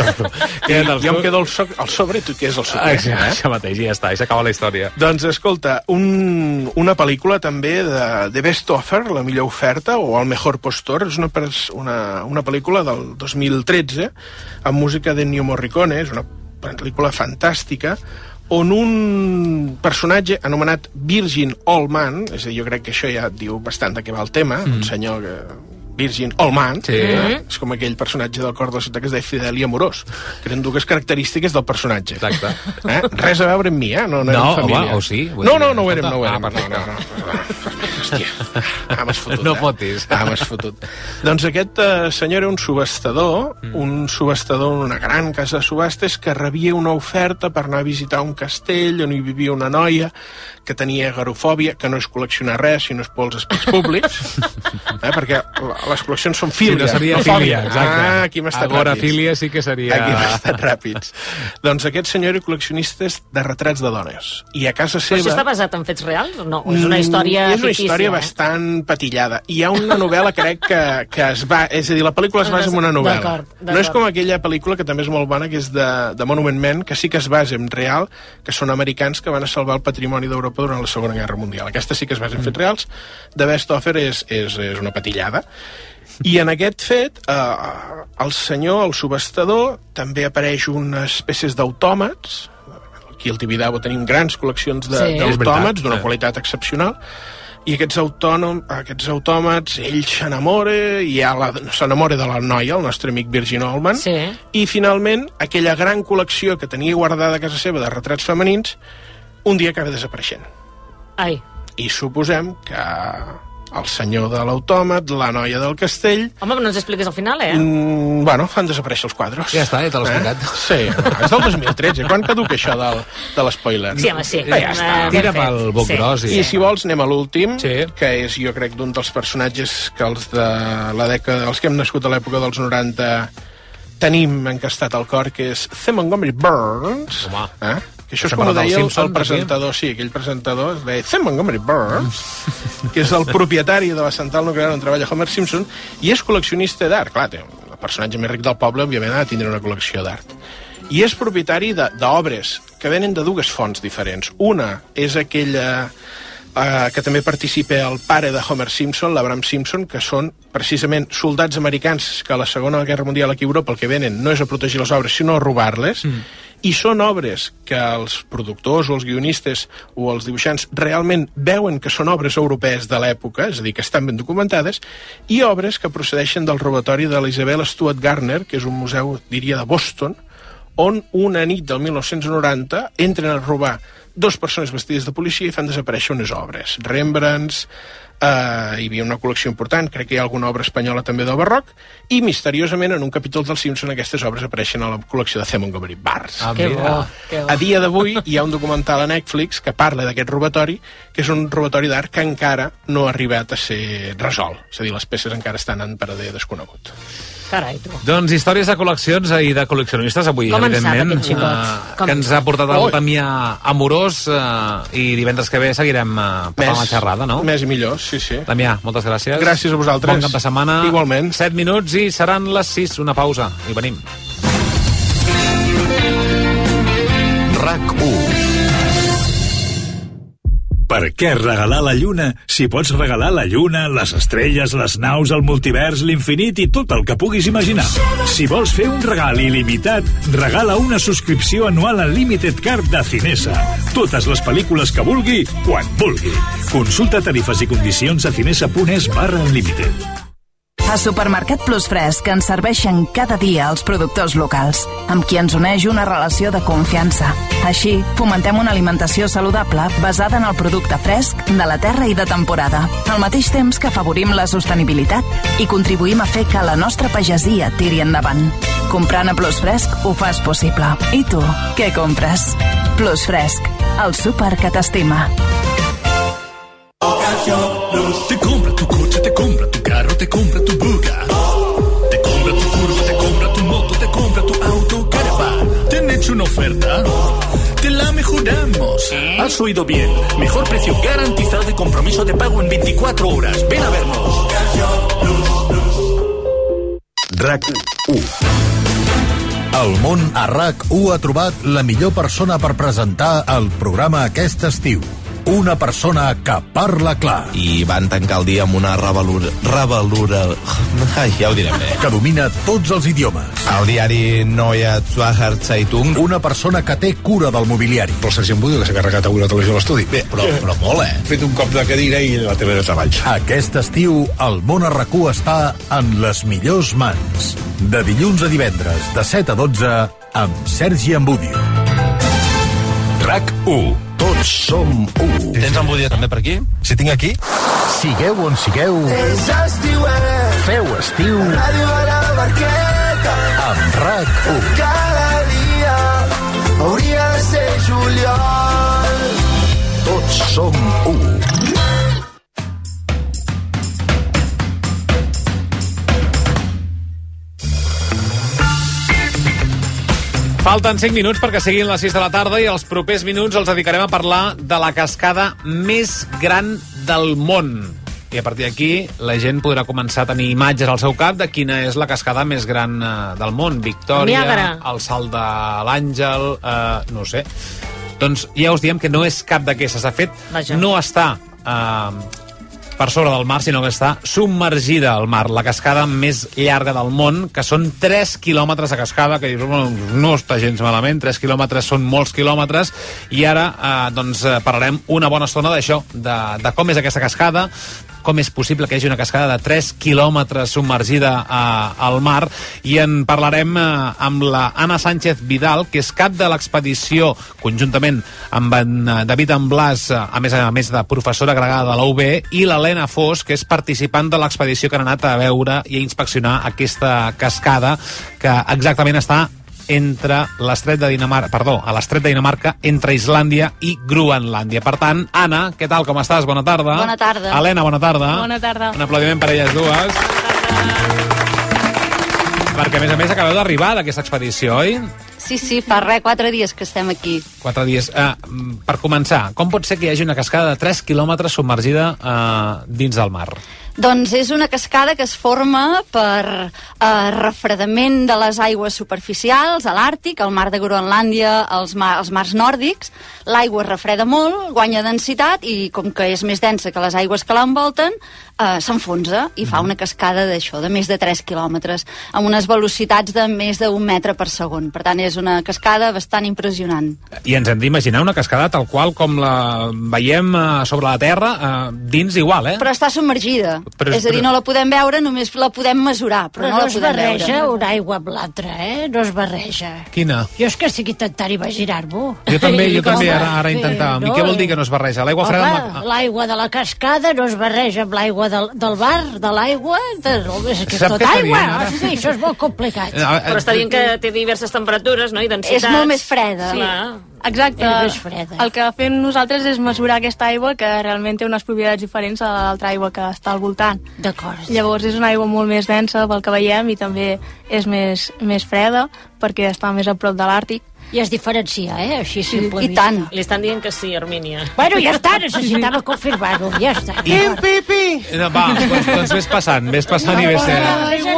Speaker 28: Jo em quedo al sobre, tu què és el sucre?
Speaker 1: Això mateix, ja està, i s'acaba la història.
Speaker 28: Doncs escolta, una pel·lícula també de Best Offer, la millor oferta, o el mejor postor, és una pel·lícula del 2013, amb música de Ennio Morricone, és una pel·lícula fantàstica, on un personatge anomenat Virgin Old Man, és a dir, jo crec que això ja diu bastant de què va el tema, un senyor Virgin Old Man, és com aquell personatge del Cor de la Ciutat que es deia Fidel i Amorós, que eren dues característiques del personatge.
Speaker 1: Exacte.
Speaker 28: Res a veure amb mi, no érem família.
Speaker 1: Home, o sí?
Speaker 28: No ho érem.
Speaker 1: Hòstia,
Speaker 28: m'has fotut.
Speaker 1: No fotis.
Speaker 28: M'has fotut. Doncs aquest senyor era un subhastador, en una gran casa de subhastes que rebia una oferta per anar a visitar un castell on hi vivia una noia que tenia agarofòbia, que no és col·leccionar res, sinó és pels espais públics, perquè les col·leccions són fília.
Speaker 1: Si no seria fília, exacte.
Speaker 28: Aquí hem estat
Speaker 1: Agora
Speaker 28: ràpids.
Speaker 1: fília sí que seria...
Speaker 28: Aquí hem estat ràpids. Doncs aquest senyor era col·leccionista de retrats de dones. I a casa seva...
Speaker 15: Però això està basat en fets reals? No, és una història
Speaker 28: és una
Speaker 15: fictícia.
Speaker 28: història bastant patillada. Hi ha una novel·la, crec, que es va... És a dir, la pel·lícula es basa en una novel·la.
Speaker 15: D'acord.
Speaker 28: No és com aquella pel·lícula que també és molt bona, que és de Monument Men, que sí que es basa en real, que són americans que van a salvar el patrimoni d'Europa durant la Segona Guerra Mundial. Aquesta sí que es basa en fets reals. The Best Offer és una patillada. I en aquest fet, el senyor, el subhastador, també apareix unes espècies d'autòmats. Aquí al Tibidabo tenim grans col·leccions d'autòmats d'una qualitat excepcional, i aquests autòmats, ell s'enamora, i s'enamora de la noia, el nostre amic Virgin Oldman, i finalment aquella gran col·lecció que tenia guardada a casa seva de retrats femenins, un dia acaba desapareixent.
Speaker 15: Ai.
Speaker 28: I suposem que el senyor de l'autòmat, la noia del castell...
Speaker 15: Home, però no ens expliques al final,
Speaker 28: fan desaparèixer els quadres.
Speaker 1: Ja està, ja te l'has explicat.
Speaker 28: Sí, és del 2013. Quan caduca això de l'espoiler?
Speaker 15: Sí, home, sí.
Speaker 28: Ja està.
Speaker 1: Tira pel boc gros.
Speaker 28: I si vols anem a l'últim, que és, jo crec, d'un dels personatges que els de la dècada, els que hem nascut a l'època dels 90 tenim encastat al cor, que és C. Montgomery Burns. Que això és com ho deia el presentador, aquell presentador es deia C. Montgomery Burns, que és el propietari de la central nuclear on treballa Homer Simpson, i és col·leccionista d'art. Clar, el personatge més ric del poble, òbviament, ha de tindre una col·lecció d'art. I és propietari d'obres que venen de dues fonts diferents. Una és aquella que també participa el pare de Homer Simpson, l'Abraham Simpson, que són precisament soldats americans que a la Segona Guerra Mundial aquí a Europa el que venen no és a protegir les obres, sinó a robar-les, i són obres que els productors o els guionistes o els dibuixants realment veuen que són obres europees de l'època, és a dir, que estan ben documentades, i obres que procedeixen del robatori de l'Isabel Stuart Gardner, que és un museu, diria, de Boston, on una nit del 1990 entren a robar dues persones vestides de policia i fan desaparèixer unes obres. Rembrandts, hi havia una col·lecció important, crec que hi ha alguna obra espanyola també del barroc, i misteriosament en un capítol del Simpson aquestes obres apareixen a la col·lecció de C. Montgomery Burns.
Speaker 15: Que bo.
Speaker 28: A dia d'avui hi ha un documental a Netflix que parla d'aquest robatori, que és un robatori d'art que encara no ha arribat a ser resolt. És a dir, les peces encara estan en parader desconegut.
Speaker 15: Carai, tu.
Speaker 1: Doncs històries de col·leccions i de col·leccionistes avui,
Speaker 15: Com en
Speaker 1: evidentment,
Speaker 15: sap, aquest xicot?
Speaker 1: que ens ha portat el Damià Amorós, i divendres que ve seguirem parlant la xerrada, no?
Speaker 28: Més i millor, sí.
Speaker 1: Damià, moltes gràcies.
Speaker 28: Gràcies a vosaltres.
Speaker 1: Bon cap de setmana.
Speaker 28: Igualment.
Speaker 1: 7 minuts i seran les 6. Una pausa i venim.
Speaker 26: RAC1.
Speaker 6: Per què regalar la lluna si pots regalar la lluna, les estrelles, les naus, el multivers, l'infinit i tot el que puguis imaginar? Si vols fer un regal il·limitat, regala una subscripció anual a Limited Card de Cinesa. Totes les pel·lícules que vulgui, quan vulgui. Consulta tarifes i condicions a cinesa.es/unlimited.
Speaker 7: A Supermercat Plus Fresc ens serveixen cada dia els productors locals, amb qui ens uneix una relació de confiança. Així, fomentem una alimentació saludable basada en el producte fresc, de la terra i de temporada, al mateix temps que afavorim la sostenibilitat i contribuïm a fer que la nostra pagesia tiri endavant. Comprant a Plus Fresc ho fas possible. I tu, què compres? Plus Fresc, el súper que t'estima.
Speaker 6: Te compra tu coche, te compra tu carro, te compra tu buga. Te compra tu furgo, te compra tu moto, te compra tu auto, caravan. ¿Te han hecho una oferta? Te la mejoramos. Has oído bien. Mejor precio garantizado y compromiso de pago en 24 horas. Ven a vernos.
Speaker 26: RAC1. El món a RAC1 ha trobat la millor persona per presentar el programa aquest estiu. Una persona que parla clar.
Speaker 8: I van tancar el dia amb una Ai, ja ho direm bé.
Speaker 26: Que domina tots els idiomes.
Speaker 8: El diari Neue Zürcher Zeitung.
Speaker 26: Una persona que té cura del mobiliari.
Speaker 9: El Sergi Embudio, que s'ha carregat avui la televisió a l'estudi.
Speaker 8: Bé, però molt,
Speaker 9: He fet un cop de cadira i la tele de treball.
Speaker 26: Aquest estiu, el món a RAC1 està en les millors mans. De dilluns a divendres, de 7 a 12, amb Sergi Embudio. RAC1. Tots som u.
Speaker 8: Tens Embudio també per aquí? Si tinc aquí?
Speaker 26: Sigueu on sigueu.
Speaker 27: És estiuet.
Speaker 26: Feu estiu.
Speaker 27: Ràdio a la barqueta.
Speaker 26: Amb RAC1.
Speaker 27: Cada dia hauria de ser juliol.
Speaker 26: Tots som u.
Speaker 1: Falten 5 minuts perquè siguin les 6 de la tarda i els propers minuts els dedicarem a parlar de la cascada més gran del món. I a partir d'aquí la gent podrà començar a tenir imatges al seu cap de quina és la cascada més gran del món. Victòria, el Salt de l'Àngel, no sé. Doncs ja us diem que no és cap d'aquestes. De fet, no està per sobre del mar, sinó que està submergida al mar. La cascada més llarga del món, que són 3 quilòmetres de cascada, que dius, no està gens malament, 3 quilòmetres són molts quilòmetres, i ara parlarem una bona estona d'això, de com és aquesta cascada, com és possible que hi hagi una cascada de 3 quilòmetres submergida al mar, i en parlarem amb la Anna Sánchez Vidal, que és cap de l'expedició, conjuntament amb en David Amblas, a més de professora agregada de la UB, i l'Helena Fos, que és participant de l'expedició que han anat a veure i a inspeccionar aquesta cascada, que exactament està entre l'estret de Dinamarca, entre Islàndia i Groenlàndia. Per tant, Anna, què tal, com estàs? Bona tarda.
Speaker 10: Bona tarda.
Speaker 1: Helena, bona tarda.
Speaker 10: Bona tarda.
Speaker 1: Un aplaudiment per elles dues. Perquè, a més, acabeu d'arribar d'aquesta expedició, oi?
Speaker 10: Sí, fa 4 dies que estem aquí.
Speaker 1: 4 dies. Per començar, com pot ser que hi hagi una cascada de 3 quilòmetres submergida dins del mar?
Speaker 10: Doncs és una cascada que es forma per refredament de les aigües superficials a l'Àrtic, al mar de Groenlàndia, als mars nòrdics. L'aigua es refreda molt, guanya densitat i com que és més densa que les aigües que l'envolten, s'enfonsa i fa una cascada d'això, de més de 3 quilòmetres, amb unes velocitats de més d'1 metre per segon. Per tant, és una cascada bastant impressionant.
Speaker 1: I ens hem d'imaginar una cascada tal qual com la veiem sobre la Terra, dins igual, eh?
Speaker 10: Però està submergida. És a dir, no la podem veure, només la podem mesurar, però no la podem veure.
Speaker 16: No es barreja una aigua amb l'altra, No es barreja.
Speaker 1: Quina?
Speaker 16: Jo és que estic intentant imaginar-m'ho.
Speaker 1: Jo també ara intentàvem. I què vol dir que no es barreja? L'aigua freda...
Speaker 16: L'aigua de la cascada no es barreja amb l'aigua del bar, de l'aigua... És que és tot aigua. Sí, això és molt complicat.
Speaker 15: Però està dient que té diverses temperatures, no? I densitats.
Speaker 10: És molt més freda.
Speaker 15: Sí.
Speaker 10: Exacte.
Speaker 16: És més freda.
Speaker 10: El que fem nosaltres és mesurar aquesta aigua, que realment té unes propietats diferents a l'altra aigua que està al voltant.
Speaker 16: D'acord.
Speaker 10: Llavors és una aigua molt més densa pel que veiem i també és més freda perquè està més a prop de l'Àrtic.
Speaker 16: I es diferencia, Així simple
Speaker 10: I tant.
Speaker 15: Li estan dient que sí, Hermínia.
Speaker 16: Bueno, ja està, necessitava confirmar-ho, ja està.
Speaker 10: Quin pipi!
Speaker 1: Va, doncs vés passant i vés ser...
Speaker 16: Al lavabo.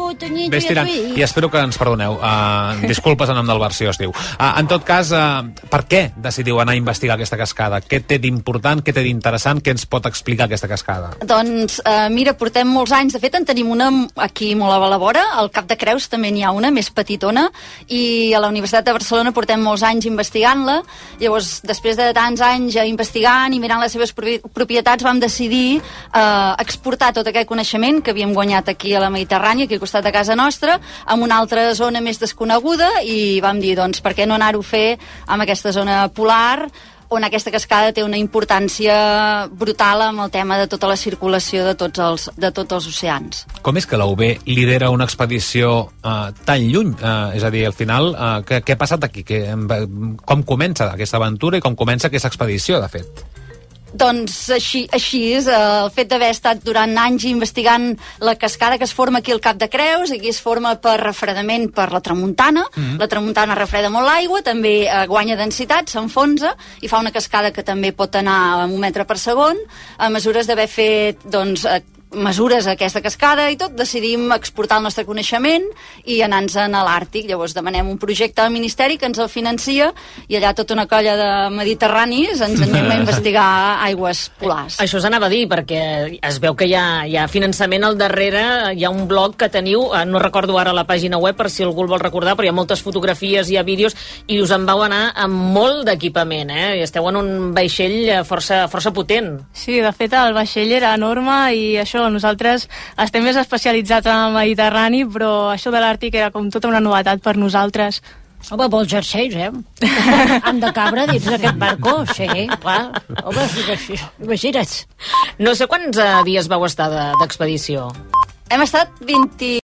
Speaker 1: Ves tirant. I espero que ens perdoneu. Disculpes en nom del Versió, es diu. En tot cas, per què decidiu anar a investigar aquesta cascada? Què té d'important, què té d'interessant, què ens pot explicar aquesta cascada?
Speaker 10: Doncs, mira, portem molts anys. De fet, en tenim una aquí molt a la vora. Al Cap de Creus també n'hi ha una, més petitona, i a la Universitat de Barcelona portem molts anys investigant-la. Llavors, després de tants anys investigant i mirant les seves propietats, vam decidir exportar tot aquest coneixement que havíem guanyat aquí a la Mediterrània, aquí al costat de casa nostra, en una altra zona més desconeguda, i vam dir, doncs, per què no anar-ho a fer amb aquesta zona polar, on aquesta cascada té una importància brutal amb el tema de tota la circulació de tots els oceans.
Speaker 1: Com és que la UB lidera una expedició tan lluny? És a dir, al final, què ha passat aquí? Com comença aquesta aventura i com comença aquesta expedició, de fet?
Speaker 10: Doncs així és, el fet d'haver estat durant anys investigant la cascada que es forma aquí al Cap de Creus. Aquí es forma per refredament per la tramuntana. La tramuntana refreda molt l'aigua, també guanya densitat, s'enfonsa i fa una cascada que també pot anar a 1 metre per segon. A mesures d'haver fet, doncs, mesures a aquesta cascada i tot, decidim exportar el nostre coneixement i anar-nos-en a l'Àrtic. Llavors demanem un projecte al Ministeri que ens el financia i allà tota una colla de mediterranis ens anem a investigar aigües polars.
Speaker 15: Això us anava a dir, perquè es veu que hi ha finançament al darrere, hi ha un blog que teniu, no recordo ara la pàgina web per si algú el vol recordar, però hi ha moltes fotografies, hi ha vídeos, i us en vau anar amb molt d'equipament, I esteu en un vaixell força potent.
Speaker 11: Sí, de fet el vaixell era enorme i això, nosaltres estem més especialitzats en el Mediterrani, però això de l'Àrtic era com tota una novetat per nosaltres.
Speaker 16: Home, vols jerseis, Hem de cabra dins d'aquest barco, sí, clar. Home, imagina't.
Speaker 15: No sé quants dies vau estar d'expedició.
Speaker 10: Hem estat 20...